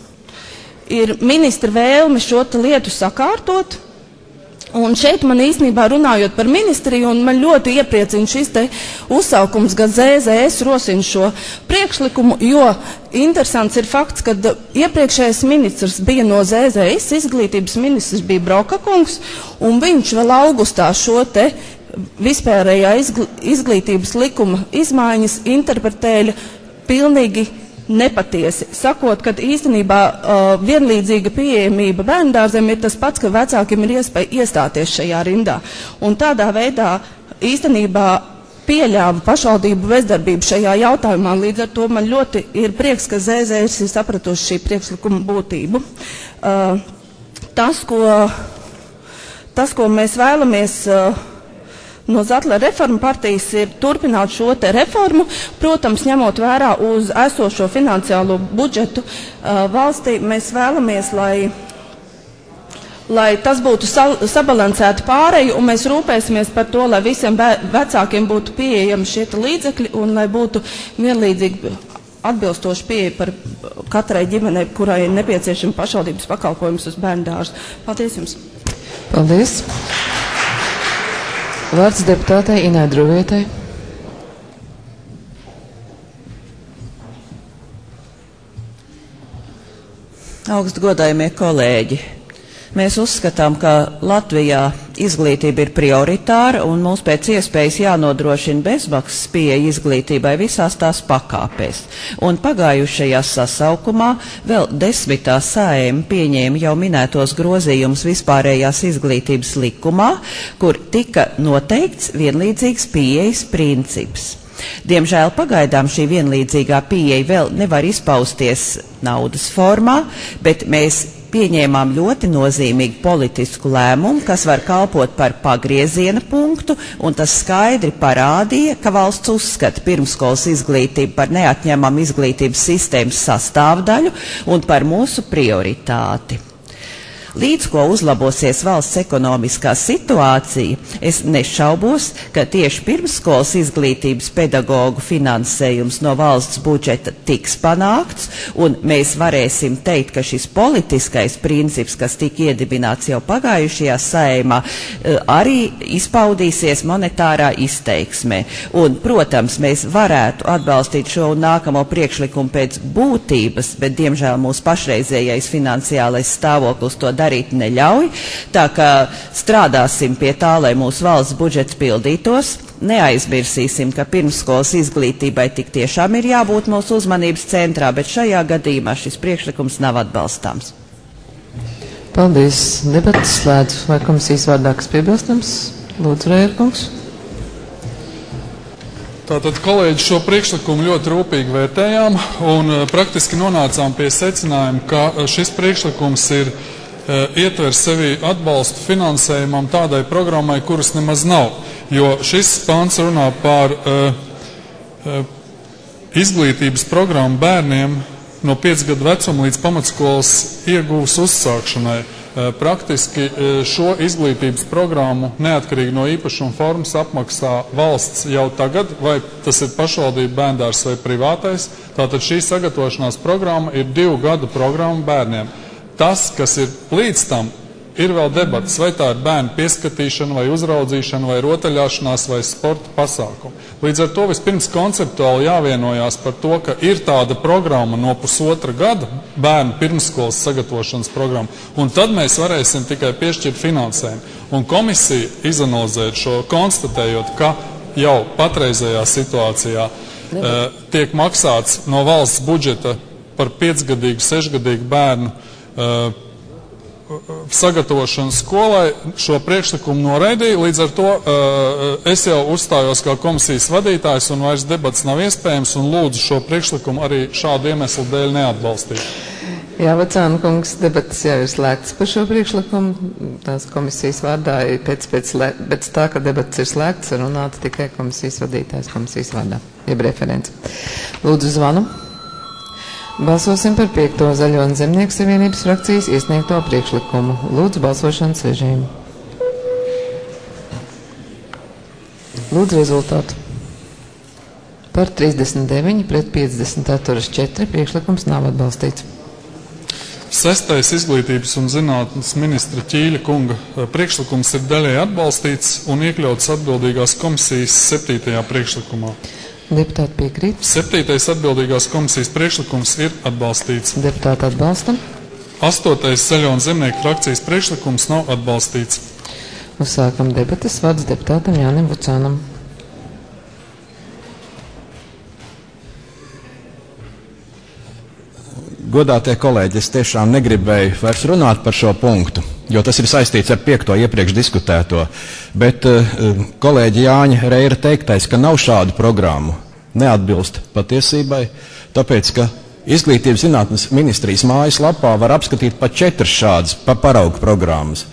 M: ir ministra vēlme šo lietu sakārtot, un šeit man īstenībā runājot par ministriju, un man ļoti iepriecina šis te uzsaukums, gan Z Z S rosina šo priekšlikumu, jo interesants ir fakts, ka iepriekšējais ministrs bija no Z Z S, izglītības ministrs bija Broka kungs, un viņš vēl augustā šo te vispārējā izglītības likuma izmaiņas interpretēja pilnīgi nepatiesi, sakot, ka īstenībā uh, vienlīdzīga pieejamība bērndārziem ir tas pats, ka vecākiem ir iespēja iestāties šajā rindā. Un tādā veidā īstenībā pieļāva pašvaldību bezdarbību šajā jautājumā. Līdz ar to man ļoti ir prieks, ka Z Z S ir sapratuši šī priekšlikuma būtību. Uh, tas, ko, tas, ko mēs vēlamies uh, no Zatlera reformu partijas, ir turpināt šo te reformu, protams, ņemot vērā uz esošo finansiālo budžetu uh, valstī. Mēs vēlamies, lai, lai tas būtu sa sabalansēti pārēju, un mēs rūpēsimies par to, lai visiem vecākiem būtu pieejami šie līdzekļi, un lai būtu vienlīdzīgi atbilstoši pieeja par katrai ģimenei, kurai ir nepieciešama pašvaldības pakalpojums uz bērndārzu. Paldies jums!
A: Paldies! Vārds deputātei Inai Druvietai.
N: Augstu godājumie kolēģi, mēs uzskatām, ka Latvijā izglītība ir prioritāra un mums pēc iespējas jānodrošina bezmaksas pieeja izglītībai visās tās pakāpēs. Un pagājušajā sasaukumā vēl desmitā Saeima pieņēma jau minētos grozījumus vispārējās izglītības likumā, kur tika noteikts vienlīdzīgs pieejas princips. Diemžēl pagaidām šī vienlīdzīgā pieeja vēl nevar izpausties naudas formā, bet mēs pieņēmām ļoti nozīmīgu politisku lēmumu, kas var kalpot par pagrieziena punktu, un tas skaidri parādīja, ka valsts uzskata pirmskolas izglītību par neatņemamu izglītības sistēmas sastāvdaļu un par mūsu prioritāti. Līdz ko uzlabosies valsts ekonomiskā situācija, es nešaubos, ka tieši pirmskolas izglītības pedagogu finansējums no valsts budžeta tiks panākts, un mēs varēsim teikt, ka šis politiskais princips, kas tika iedibināts jau pagājušajā Saeimā, arī izpaudīsies monetārā izteiksmē. Un, protams, mēs varētu atbalstīt šo un nākamo priekšlikumu pēc būtības, bet, diemžēl, mūsu pašreizējais finansiālais stāvoklis to darīt neļauj, tā kā strādāsim pie tā, lai mūsu valsts budžets pildītos. Neaizmirsīsim, ka pirmskolas izglītībai tik tiešām ir jābūt mūsu uzmanības centrā, bet šajā gadījumā šis priekšlikums nav atbalstāms.
A: Paldies. Debatas slēdz. Vai komisijas vārdā kas piebilstams? Lūdzu, Rērkungs.
B: Tātad, kolēģi, šo priekšlikumu ļoti rūpīgi vērtējām un uh, praktiski nonācām pie secinājuma, ka uh, šis priekšlikums ir uh, ietver sevi atbalstu finansējumam tādai programmai, kuras nemaz nav, jo šis pāns runā par uh, uh, izglītības programmu bērniem no pieci gadu vecuma līdz pamatskolas iegūs uzsākšanai. Praktiski šo izglītības programmu neatkarīgi no īpašuma formas apmaksā valsts jau tagad, vai tas ir pašvaldība bērndārs vai privātais. Tātad šī sagatavošanās programma ir divu gadu programma bērniem. Tas, kas ir līdz tam, ir vēl debats, vai tā ir bērnu pieskatīšana, vai uzraudzīšana, vai rotaļāšanās, vai sporta pasākumi. Līdz ar to vispirms konceptuāli jāvienojās par to, ka ir tāda programma no pusotra gada, bērnu pirmskolas sagatavošanas programma, un tad mēs varēsim tikai piešķirt finansējumu. Un komisija izanalizēt šo, konstatējot, ka jau patreizējā situācijā uh, tiek maksāts no valsts budžeta par piecgadīgu, sešgadīgu bērnu uh, sagatavošanu skolai šo priekšlikumu noraidīja. Līdz ar to uh, es jau uzstājos kā komisijas vadītājs un vairs debats nav iespējams un lūdzu šo priekšlikumu arī šādu iemeslu dēļ neatbalstīt.
A: Jā, Vecāna kungs, debatas jau ir slēgtas par šo priekšlikumu. Tās komisijas vārdā ir pēc, pēc, pēc tā, ka debatas ir slēgtas, runāta tikai komisijas vadītājs komisijas vārdā, jeb referents. Lūdzu zvanu. Balsosim par piekto Zaļo un Zemnieku savienības frakcijas iesniegto priekšlikumu. Lūdzu balsošanas režīmu. Lūdzu rezultātu. Par trīsdesmit deviņi pret piecdesmit atturas četri priekšlikums nav atbalstīts.
B: Sestais izglītības un zinātnes ministra Ķīļa kunga priekšlikums ir daļai atbalstīts un iekļauts atbildīgās komisijas septītajā priekšlikumā.
A: Deputāti piekrīt.
B: Septītais atbildīgās komisijas priekšlikums ir atbalstīts.
A: Deputāti atbalstam.
B: Astotais Zaļo un Zemnieku frakcijas priekšlikums nav atbalstīts.
A: Uzsākam debatas. Vārds deputātam Jānim Vucānam.
L: Godātie kolēģi, es tiešām negribēju vairs runāt par šo punktu, jo tas ir saistīts ar piekto iepriekš diskutēto. Bet uh, kolēģi Jāņa Reira teiktais, ka nav šādu programmu, neatbilst patiesībai, tāpēc, ka Izglītības zinātnes ministrijas mājas lapā var apskatīt pat četras šādas pa paraugu programmas.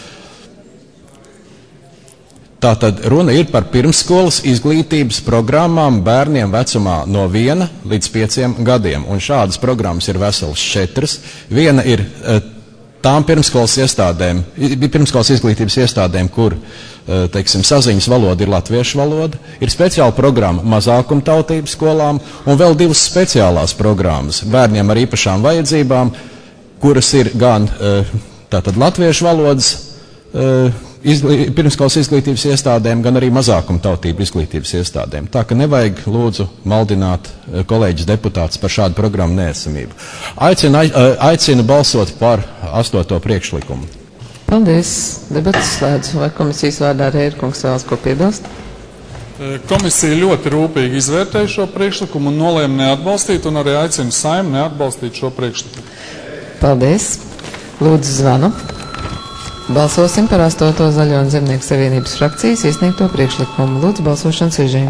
L: Tātad runa ir par pirmsskolas izglītības programmām bērniem vecumā no viena līdz pieciem gadiem. Un šādas programmas ir veselas četras. Viena ir tām pirmsskolas iestādēm, pirmsskolas izglītības iestādēm, kur, teiksim, saziņas valoda ir latviešu valoda. Ir speciāla programma mazākumtautību skolām un vēl divas speciālās programmas bērniem ar īpašām vajadzībām, kuras ir gan tātad latviešu valodas Izglī, pirmskolas izglītības iestādēm, gan arī mazākumtautību izglītības iestādēm. Tā ka nevajag lūdzu maldināt kolēģis deputātus par šādu programmu neesamību. Aicinu, aicinu balsot par astoto priekšlikumu.
A: Paldies. Debatas slēdz. Vai komisijas vārdā Reirkungs vēlas ko piebilst?
B: Komisija ļoti rūpīgi izvērtēja šo priekšlikumu un nolēma neatbalstīt, un arī aicinu Saeimu neatbalstīt šo priekšlikumu.
A: Paldies. Lūdzu zvanu. Balsosim par astoto Zaļo un Zemnieku savienības frakcijas iesniegto priekšlikumu. Lūdzu balsošanas režīmu.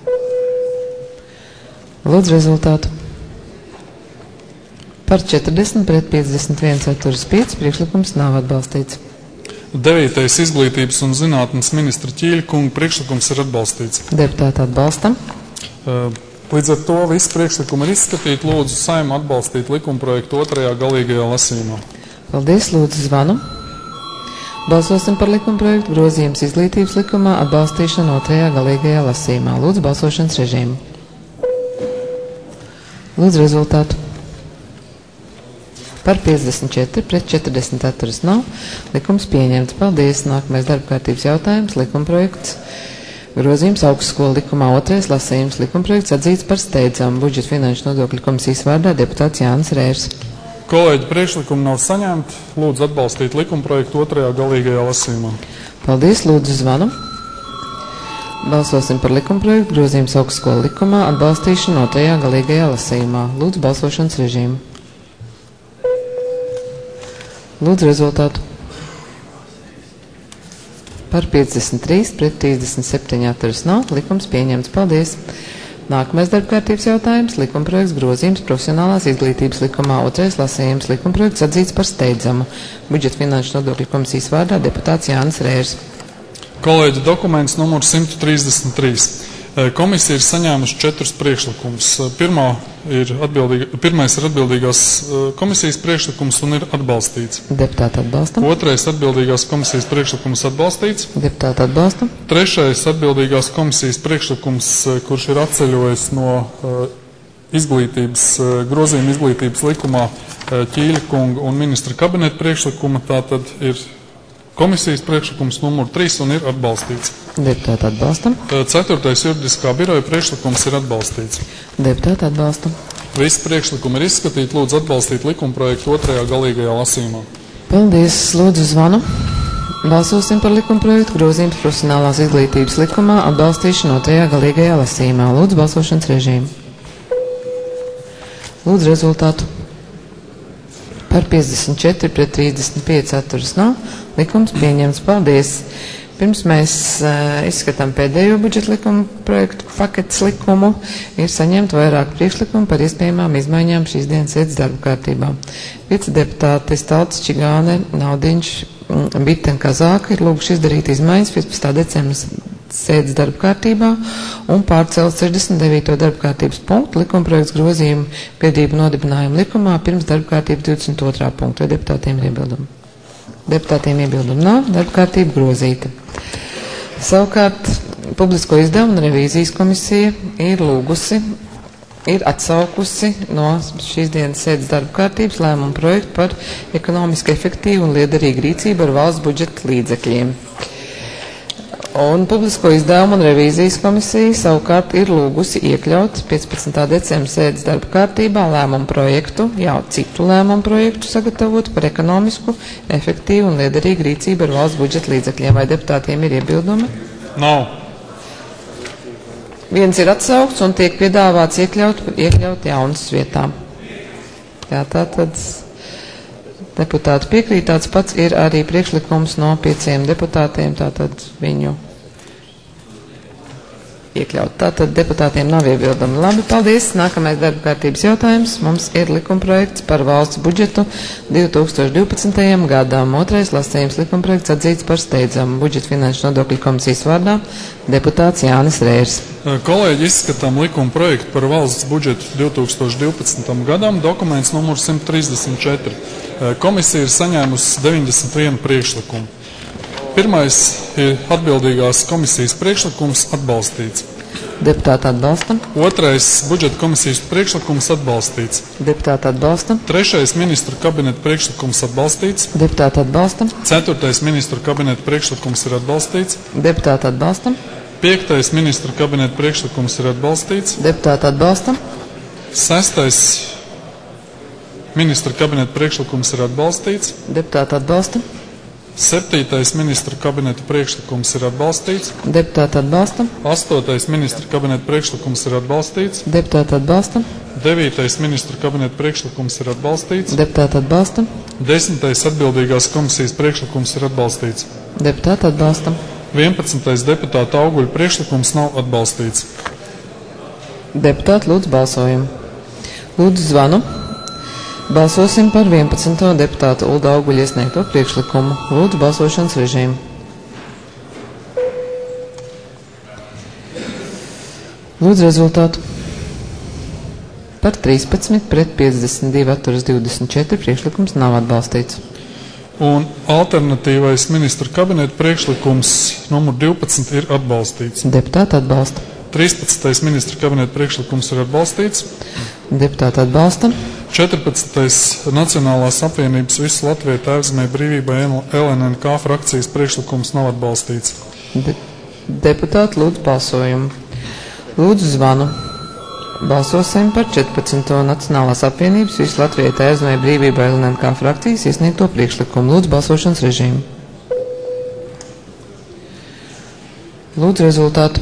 A: Lūdzu rezultātu. Par četrdesmit pret piecdesmit viens atturas pieci priekšlikums nav atbalstīts.
B: Devītais izglītības un zinātnes ministra Ķīļa kunga priekšlikums ir atbalstīts.
A: Deputāti atbalstam.
B: Līdz ar to visi priekšlikumi ir izskatīti. Lūdzu Saimu atbalstīt likumprojektu otrajā galīgajā lasījumā.
A: Paldies. Lūdzu zvanu. Balsosim par likumprojektu grozījums izglītības likumā atbalstīšanu otrajā galīgajā lasījumā. Lūdzu balsošanas režīmu. Lūdzu rezultātu. Par piecdesmit četri pret četrdesmit atturas nav. Likums pieņemts. Paldies. Nākamais darbkārtības jautājums. Likumprojekts grozījums augstskolu likumā otrais lasījums. Likumprojekts atzīts par steidzamu. Budžeta finanšu nodokļu komisijas vārdā deputāts Jānis Reirs.
B: Kolēģi, priekšlikumi nav saņemti. Lūdzu atbalstīt likumprojektu otrajā galīgajā lasījumā.
A: Paldies. Lūdzu zvanu. Balsosim par likumprojektu grozījums augstskolu likumā atbalstīšanu otrajā galīgajā lasījumā. Lūdzu balsošanas režīmu. Lūdzu rezultātu. Par piecdesmit trīs pret trīsdesmit septiņi atturas nav. Likums pieņemts. Paldies. Nākamais darbkārtības jautājums. Likumprojekts grozījums profesionālās izglītības likumā otrais lasījums. Likumprojekts atzīts par steidzamu. Budžeta finanšu nodokļu komisijas vārdā deputāts Jānis Reirs.
B: Kolēģi, dokuments numur simt trīsdesmit trīs. Komisija ir saņēmuši četrus priekšlikumus. Pirmā ir atbildīga, pirmais ir atbildīgās komisijas priekšlikums un ir atbalstīts.
A: Deputāti atbalstam.
B: Otrais atbildīgās komisijas priekšlikums atbalstīts.
A: Deputāti atbalstam.
B: Trešais atbildīgās komisijas priekšlikums, kurš ir atceļojis no uh, izglītības, uh, grozījuma izglītības likumā uh, Ķīļa kunga un ministra kabineta priekšlikuma, tātad ir komisijas priekšlikums numur trīs un ir atbalstīts.
A: Deputāti atbalstam.
B: Ceturtais juridiskā biroja priekšlikums ir atbalstīts.
A: Deputāti atbalstam.
B: Visi priekšlikumi ir izskatīti. Lūdzu atbalstīt likumprojektu otrajā galīgajā lasījumā.
A: Paldies. Lūdzu zvanu. Balsosim par likumprojektu grozījums profesionālās izglītības likumā atbalstīšanu otrajā galīgajā lasījumā. Lūdzu balsošanas režīmu. Lūdzu rezultātu. Par piecdesmit četri pret trīsdesmit pieci atturas nav. Likums pieņemts. Paldies. Pirms mēs uh, izskatām pēdējo budžeta likuma projektu paketes likumu, ir saņemt vairāk priekšlikumu par iespējamām izmaiņām šīs dienas sēdes darba kārtībā. Vicedeputāti Stalts, Čigāne, Naudiņš, Biten, Kazāka ir lūguši izdarīt izmaiņas piecpadsmitā decembra sēdes darba kārtībā un pārcelt sešdesmit devīto darba kārtības punktu likuma projekts grozījumu biedrību nodibinājumu likumā pirms darba kārtības divdesmit otrā punktu. Vai deputātiem ir iebildumi? Deputātiem iebildumu nav, darba kārtība grozīta. Savukārt, publisko izdevumu un revīzijas komisija ir lūgusi, ir atsaukusi no šīs dienas sēdes darba kārtības lēmumu projektu par ekonomiski efektīvu un liederīgu rīcību ar valsts budžeta līdzekļiem. Un publisko izdevumu un revīzijas komisija savukārt ir lūgusi iekļaut piecpadsmitā decembra sēdes darba kārtībā lēmumu projektu, jau citu lēmumu projektu sagatavot par ekonomisku, efektīvu un liederīgu rīcību ar valsts budžeta līdzekļiem. Vai deputātiem ir iebildumi?
B: Nav.
A: Viens ir atsaukts un tiek piedāvāts iekļaut, iekļaut jaunas vietām. Jā, tā tad deputāti piekrīt, tāds pats ir arī priekšlikums no pieciem deputātiem, tātad viņu iekļaut. Tātad deputātiem nav iebildumi. Labi, paldies. Nākamais darba kārtības jautājums. Mums ir likumprojekts par valsts budžetu divi tūkstoši divpadsmitajam gadam. Otrais lasījums likumprojekts atzīts par steidzamu. Budžeta finanšu nodokļu komisijas vārdā deputāts Jānis Rērs.
B: Kolēģi, izskatām likuma projektu par valsts budžetu divi tūkstoši divpadsmitajam gadam, dokuments numurs simt trīsdesmit četri. Komisija ir saņēmusi deviņdesmit vienu priekšlikumu. Pirmais ir atbildīgās komisijas priekšlikums atbalstīts.
A: Deputāti atbalsta.
B: Otrais budžeta komisijas priekšlikums atbalstīts.
A: Deputāti atbalsta.
B: Trešais ministru kabineta priekšlikums atbalstīts.
A: Deputāti atbalsta.
B: Ceturtais ministru kabineta priekšlikums ir atbalstīts.
A: Deputāti atbalsta.
B: Piektais ministru kabineta priekšlikums ir atbalstīts.
A: Deputāti atbalsta.
B: Sestais ministru kabineta priekšlikums ir atbalstīts.
A: Deputāti atbalsta.
B: Septītais ministru kabineta priekšlikums ir atbalstīts.
A: Deputāti atbalsta.
B: Astotais ministru kabineta priekšlikums ir atbalstīts.
A: Deputāti atbalsta.
B: Devītais ministru kabineta priekšlikums ir atbalstīts.
A: Deputāti atbalsta.
B: Desmitais atbildīgās komisijas priekšlikums ir atbalstīts.
A: Deputāti atbalsta.
B: Vienpadsmitais deputāta Auguļa priekšlikums nav atbalstīts.
A: Deputāti lūdzu balsojumu. Lūdzu zvanu. Balsosim par vienpadsmito deputātu Ulda Auguļa iesniegto priekšlikumu. Lūdzu balsošanas režīmu. Lūdzu rezultātu. Par trīspadsmit pret piecdesmit divi atturas divdesmit četri priekšlikums nav atbalstīts.
B: Un alternatīvais ministru kabineta priekšlikums numur divpadsmit ir atbalstīts.
A: Deputāti atbalsta.
B: trīspadsmitais ministru kabineta priekšlikums ir atbalstīts.
A: Deputāti atbalsta.
B: četrpadsmitais Nacionālās apvienības visu Latviju tēvzemē brīvībai L N N K frakcijas priekšlikums nav atbalstīts.
A: De deputāti lūdzu balsojumu. Lūdzu zvanu. Balsosim par četrpadsmito Nacionālās apvienības visu Latviju tēvzemē brīvībai L N N K frakcijas iesniegto priekšlikumu. Lūdzu balsošanas režīmu. Lūdzu rezultātu.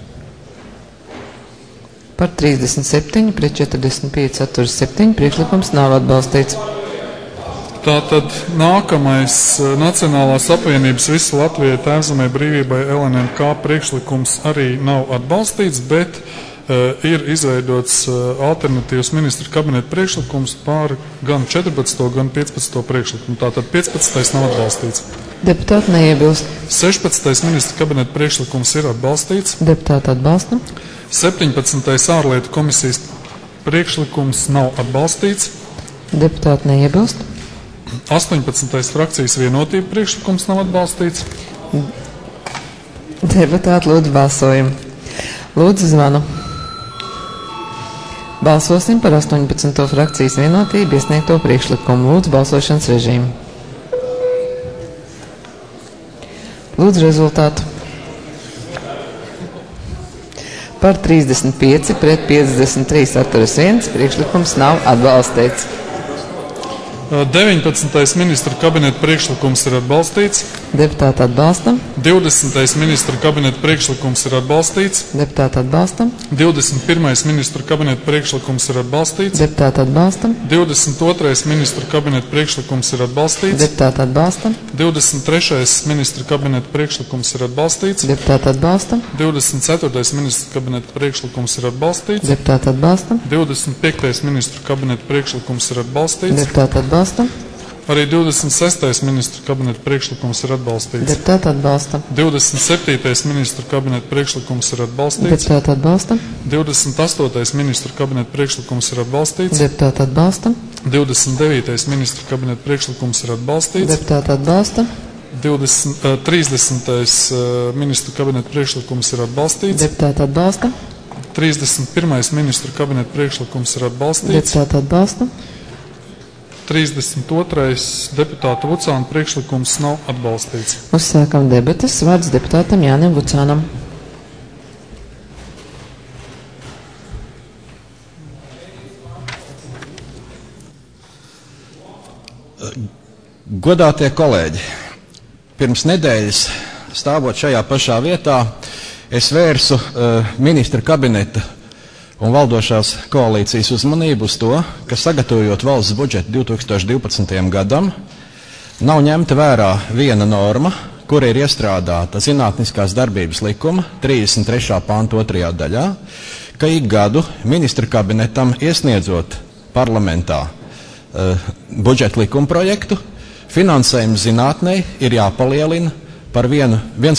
A: Par trīsdesmit septiņi pret četrdesmit pieci atturas septiņi priekšlikums nav atbalstīts.
B: Tātad nākamais Nacionālās apvienības visu Latvijai tēvzemē brīvībai L N N K priekšlikums arī nav atbalstīts, bet uh, ir izveidots uh, alternatīvs ministru kabineta priekšlikums pār gan četrpadsmito, gan piecpadsmito priekšlikumu. Tātad piecpadsmitais nav atbalstīts.
A: Deputāti neiebilst.
B: sešpadsmitais ministru kabineta priekšlikums ir atbalstīts.
A: Deputāti atbalsta.
B: septiņpadsmitais ārlietu komisijas priekšlikums nav atbalstīts.
A: Deputāti neiebilst.
B: astoņpadsmitais frakcijas vienotība priekšlikums nav atbalstīts.
A: Deputāti lūdzu balsojumu. Lūdzu zvanu. Balsosim par astoņpadsmito frakcijas vienotību iesniegto priekšlikumu. Lūdzu balsošanas režīmu. Lūdzu rezultātu. Par trīsdesmit pieci pret piecdesmit trīs atturas viens priekšlikums nav atbalstīts.
B: deviņpadsmitais ministru kabineta priekšlikums ir atbalstīts.
A: Deputāti atbalstam.
B: divdesmitais ministra kabineta priekšlikums ir atbalstīts.
A: Deputāti atbalstam.
B: divdesmit pirmais ministra kabineta priekšlikums ir atbalstīts.
A: Deputāti atbalstam.
B: divdesmit otrais ministra kabineta priekšlikums ir atbalstīts.
A: Deputāti atbalstam.
B: divdesmit trešais ministra kabineta priekšlikums ir atbalstīts.
A: Deputāti atbalstam.
B: divdesmit ceturtais ministra kabineta priekšlikums ir atbalstīts.
A: Deputāti atbalstam.
B: divdesmit piektais ministra kabineta priekšlikums ir atbalstīts.
A: Deputāti atbalstam.
B: Arī divdesmit sestais ministra kabineta priekšlikums ir atbalstīts.
A: Deputāti atbalstam.
B: divdesmit septītais ministra kabineta priekšlikums ir atbalstīts.
A: Deputāti atbalstam.
B: divdesmit astotais ministra kabineta priekšlikums ir atbalstīts.
A: Deputāti atbalstam.
B: divdesmit devītais ministra kabineta priekšlikums ir atbalstīts.
A: Deputāti atbalstam.
B: divdesmit, uh, trīsdesmitais uh, ministra kabineta priekšlikums ir atbalstīts.
A: Deputāti atbalstam.
B: trīsdesmit pirmais ministra kabineta priekšlikums ir atbalstīts.
A: Deputāti atbalstam.
B: trīsdesmit otrais deputāta Vucāna priekšlikums nav atbalstīts.
A: Uzsākam debates. Vārds deputātam Jānim Vucānam.
L: Godātie kolēģi, pirms nedēļas, stāvot šajā pašā vietā, es vērsu uh, ministra kabineta un valdošās koalīcijas uzmanību uz to, ka sagatavojot valsts budžetu divi tūkstoši divpadsmitajam gadam, nav ņemta vērā viena norma, kura ir iestrādāta zinātniskās darbības likuma trīsdesmit trešā panta otrajā daļā, ka ik gadu ministra kabinetam iesniedzot parlamentā uh, budžeta likuma projektu, finansējums zinātnei ir jāpalielina par nulle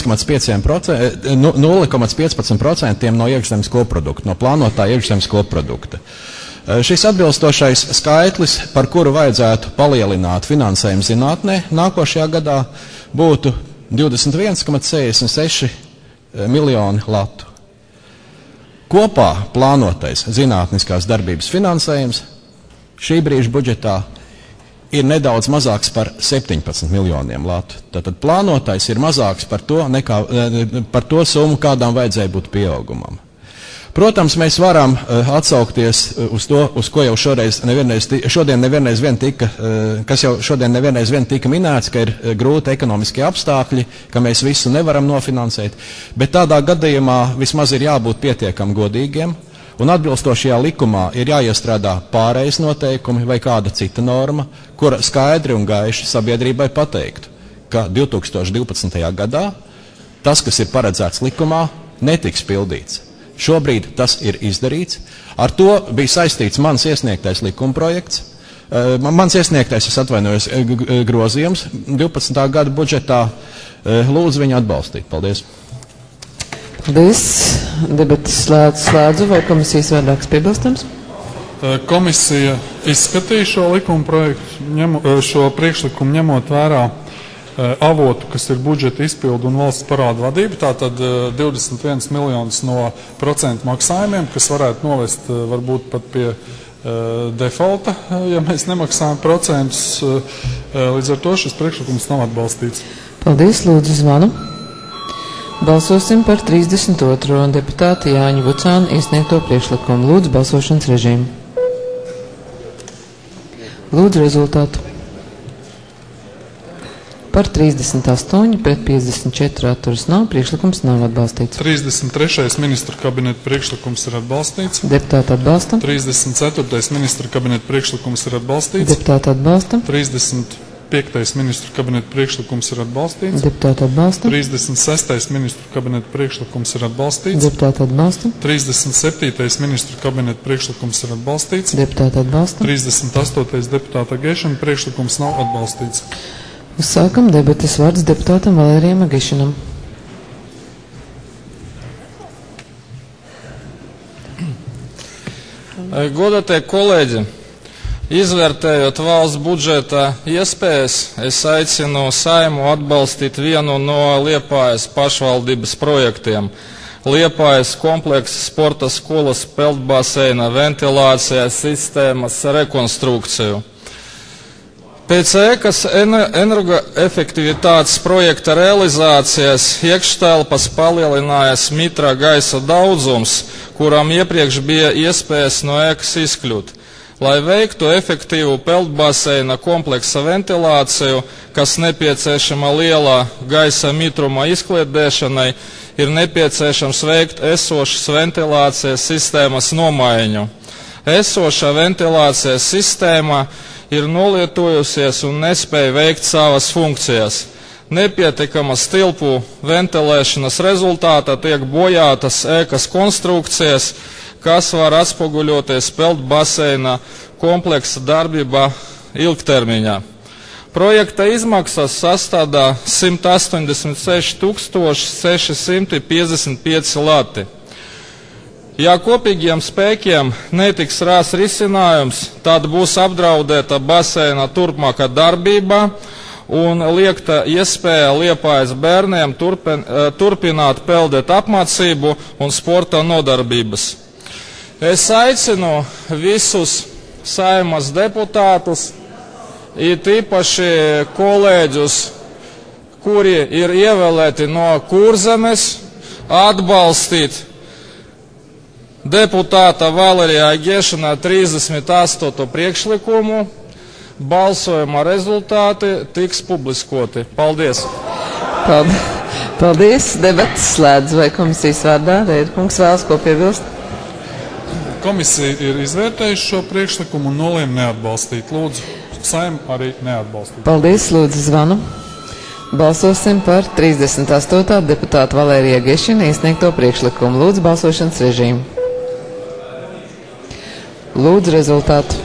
L: komats piecpadsmit procenti no iekšzemes koprodukta, no plānotā iekšzemes koprodukta. Šis atbilstošais skaitlis, par kuru vajadzētu palielināt finansējumu zinātnē, nākošajā gadā būtu divdesmit viens komats sešdesmit seši miljoni latu. Kopā plānotais zinātniskās darbības finansējums šī brīža budžetā ir nedaudz mazāks par septiņpadsmit miljoniem latu. Tātad plānotais ir mazāks par to, nekā, par to summu, kādām vajadzēja būt pieaugumam. Protams, mēs varam uh, atsaukties uz to, uz ko jau šoreiz nevienreiz, šodien nevienreiz vien tika, uh, kas jau šodien nevienreiz vien tika minēts, ka ir uh, grūti ekonomiskie apstākļi, ka mēs visu nevaram nofinansēt, bet tādā gadījumā vismaz ir jābūt pietiekam godīgiem, un atbilstošajā likumā ir jāiestrādā pārejas noteikumi vai kāda cita norma, kura skaidri un gaiši sabiedrībai pateiktu, ka divi tūkstoši divpadsmitajā gadā tas, kas ir paredzēts likumā, netiks pildīts. Šobrīd tas ir izdarīts. Ar to bija saistīts mans iesniegtais likumprojekts. Mans iesniegtais, es atvainojos, grozījums divpadsmitā gada budžetā. Lūdzu viņu atbalstīt. Paldies.
A: Paldies. Debatas slēdzu, slēdzu. Vai komisijas vērāks piebilstams?
B: Komisija izskatīja šo likumprojektu, ņem, šo priekšlikumu ņemot vērā avotu, kas ir budžeta izpildu un valsts parāda vadība, tātad divdesmit viens miljonus no procentu maksājumiem, kas varētu novest varbūt pat pie defaulta, ja mēs nemaksājam procentus. Līdz ar to šis priekšlikums nav atbalstīts.
A: Paldies, lūdzu zvanu. Balsosim par trīsdesmit otro deputāta Jāņa Vucāna iesniegto priekšlikumu. Lūdzu balsošanas režīmu. Lūdzu rezultātu. Par trīsdesmit astoņi pret piecdesmit četri atturas nav, priekšlikums nav atbalstīts.
B: trīsdesmit trešais ministra kabineta priekšlikums ir atbalstīts.
A: Deputāti atbalstam.
B: trīsdesmit ceturtais ministra kabineta priekšlikums ir atbalstīts.
A: Deputāti atbalstam.
B: trīsdesmit piektais ministra kabineta priekšlikums ir atbalstīts.
A: Deputāti atbalstam.
B: trīsdesmit sestais ministra kabineta priekšlikums ir atbalstīts.
A: Deputāti atbalstam.
B: trīsdesmit septītais ministra kabineta priekšlikums ir atbalstīts.
A: Deputāti atbalstam.
B: trīsdesmit astotais deputāta Gešana priekšlikums nav atbalstīts.
A: Uzsākam debates. Vārds deputātam Valērijam Agišanam.
O: Godātie kolēģi, izvērtējot valsts budžeta iespējas, es aicinu Saeimu atbalstīt vienu no Liepājas pašvaldības projektiem. Liepājas kompleksa sporta skolas peldbaseina ventilācijas sistēmas rekonstrukciju. Pēc ēkas energoefektivitātes projekta realizācijas iekštelpas palielinājās mitra gaisa daudzums, kuram iepriekš bija iespējas no ēkas izkļūt. lai veiktu efektīvu peldbaseina kompleksa ventilāciju, kas nepieciešama lielā gaisa mitruma izkliedēšanai, ir nepieciešams veikt esošas ventilācijas sistēmas nomaiņu. Esošā ventilācijas sistēma ir nolietojusies un nespēja veikt savas funkcijas. Nepietiekamas tilpu ventilēšanas rezultātā tiek bojātas ēkas konstrukcijas, kas var atspoguļoties peldbaseina kompleksa darbībā ilgtermiņā. Projekta izmaksas sastādā simt astoņdesmit seši tūkstoši seši simti piecdesmit pieci lati. Ja kopīgiem spēkiem netiks rāsts risinājums, tad būs apdraudēta baseina turpmākā darbība un liekta iespēja Liepājas bērniem turpin, turpināt peldēt apmācību un sporta nodarbības. Es aicinu visus Saeimas deputātus, it īpaši kolēģus, kuri ir ievēlēti no Kurzemes, atbalstīt deputāta Valērija Aigiešana trīsdesmit astoto priekšlikumu. Balsojuma rezultāti tiks publiskoti. Paldies!
A: Paldies! Debates slēdz. Vai komisijas vārdā Reidkungs vēlas ko piebilst?
B: Komisija ir izvērtējuši šo priekšlikumu un nolēma neatbalstīt. Lūdzu, Saeima arī neatbalstīt.
A: Paldies, lūdzu, zvanu. Balsosim par trīsdesmit astotā deputāta Valērija Aigiešana iesniegto priekšlikumu. Lūdzu, balsošanas režīmu. Lūdzu, rezultātu.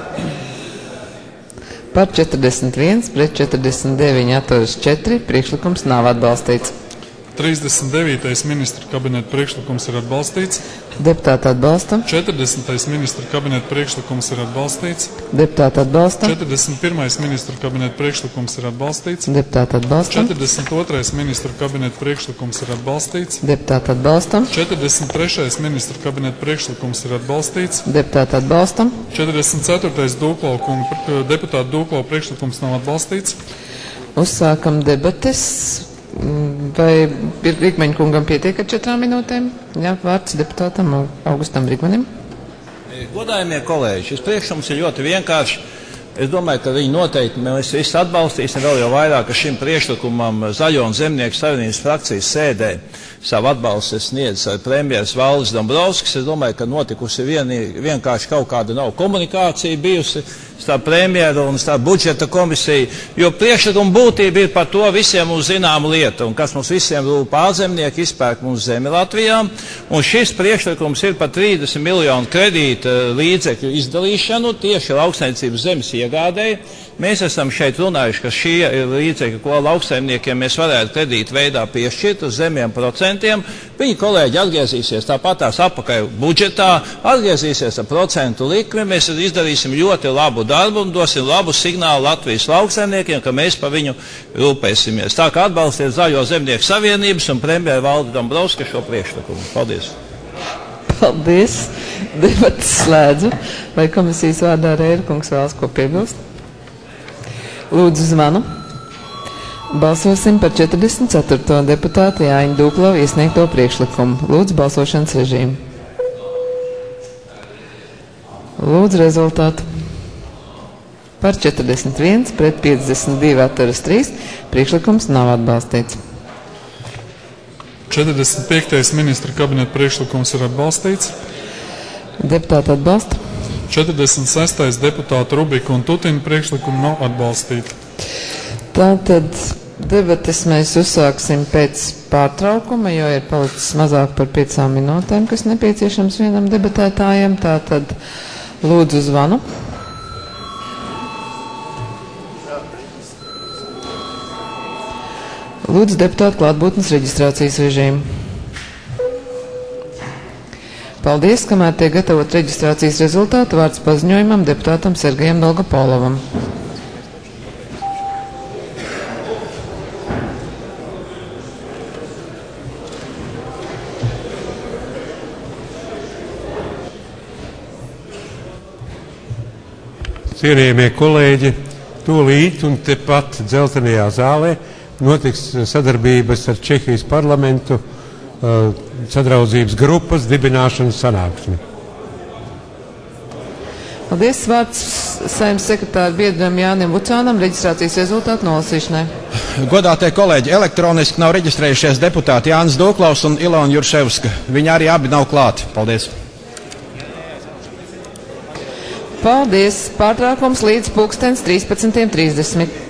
A: Par četrdesmit viens pret četrdesmit deviņi atturas četri. Priekšlikums nav atbalstīts.
B: trīsdesmit devītais ministra kabineta priekšlikums ir atbalstīts.
A: Deputāti atbalsta.
B: četrdesmitais ministra kabineta priekšlikums ir atbalstīts.
A: Deputāti atbalsta.
B: četrdesmit pirmais ministra kabineta priekšlikums ir atbalstīts.
A: Deputāti atbalsta.
B: četrdesmit otrais ministra kabineta priekšlikums ir atbalstīts.
A: Deputāti atbalsta.
B: četrdesmit trešais ministra kabineta priekšlikums ir atbalstīts.
A: Deputāti atbalsta.
B: četrdesmit ceturtais Dūklau, deputāta Dūklau priekšlikums nav atbalstīts.
A: Uzsākam debates. Vai Rīgmaņa kungam pietiek ar četrām minūtēm? Jā, vārds deputātam Augustam Rīgmanim.
P: Godājumie kolēģi, šis priekšlikums ir ļoti vienkāršs. Es domāju, ka viņi noteikti mēs visi atbalstīsim, vēl jau vairāk, ka šim priekšlikumam Zaļo un Zemnieku savienības frakcijas sēdē savu atbalstu sniedz premjeras Valdis Dombrovskis. Es domāju, ka notikusi vien, vienkārši kaut kāda nav komunikācija bijusi starp premjeru un starp budžeta komisiju, jo priekšlikuma būtība ir par to visiem mums zināmu lietu, un kas mums visiem rūp ārzemnieki izpērk mums zemi Latvijā, un šis priekšlikums ir par trīsdesmit miljonu kredīta līdzekļu izdalīšanu tieši lauksaimniecības zemes iegādēji. Mēs esam šeit runājuši, ka šie ir līdzekļi, ko lauksaimniekiem mēs varētu kredītu veidā piešķirt uz zemiem procentiem. Viņi kolēģi atgriezīsies tāpatās apakaļ budžetā, atgriezīsies ar procentu likmi. Mēs izdarīsim ļoti labu darbu un dosim labu signālu Latvijas lauksaimniekiem, ka mēs par viņu rūpēsimies. Tā kā atbalstiet Zaļo Zemnieku savienības un premjeru Valdi Dombrovska šo priekšlikumu. Paldies!
A: Paldies! Debates slēdzu. Vai komisijas vārdā Reidkungs vēlas ko piebilst? Lūdzu zvanu. Balsosim par četrdesmit ceturto deputātu Jāņa Dūklau iesniegto priekšlikumu. Lūdzu balsošanas režīmu. Lūdzu rezultātu. Par četrdesmit viens pret piecdesmit divi atturas trīs. Priekšlikums nav atbalstīts.
B: četrdesmit piektais ministra kabineta priekšlikums ir atbalstīts.
A: Deputāti atbalsta.
B: četrdesmit sestais deputāta Rubika un Tutina priekšlikumu nav atbalstīti.
A: Tātad debates mēs uzsāksim pēc pārtraukuma, jo ir palicis mazāk par piecām minūtēm, kas nepieciešams vienam debatētājiem. Tātad lūdzu zvanu. Lūdzu deputātu klātbūtnes reģistrācijas režīmu. Paldies, kamēr tiek gatavot reģistrācijas rezultātu, vārds paziņojumam deputātam Sergejam Dolgopolovam.
Q: Cienījamie kolēģi, tūlīt un tepat dzeltenajā zālē notiks sadarbības ar Čehijas parlamentu uh, sadraudzības grupas dibināšanas sanāksmi.
A: Paldies. Vārds Saeimas sekretāra biedram Jānim Vucānam reģistrācijas rezultātu nolasīšanai.
L: Godātie kolēģi, elektroniski nav reģistrējušies deputāti Jānis Dūklaus un Ilona Jurševska. Viņi arī abi nav klāti. Paldies.
A: Paldies. Pārtraukums līdz pulkstens trīspadsmitiem trīsdesmit.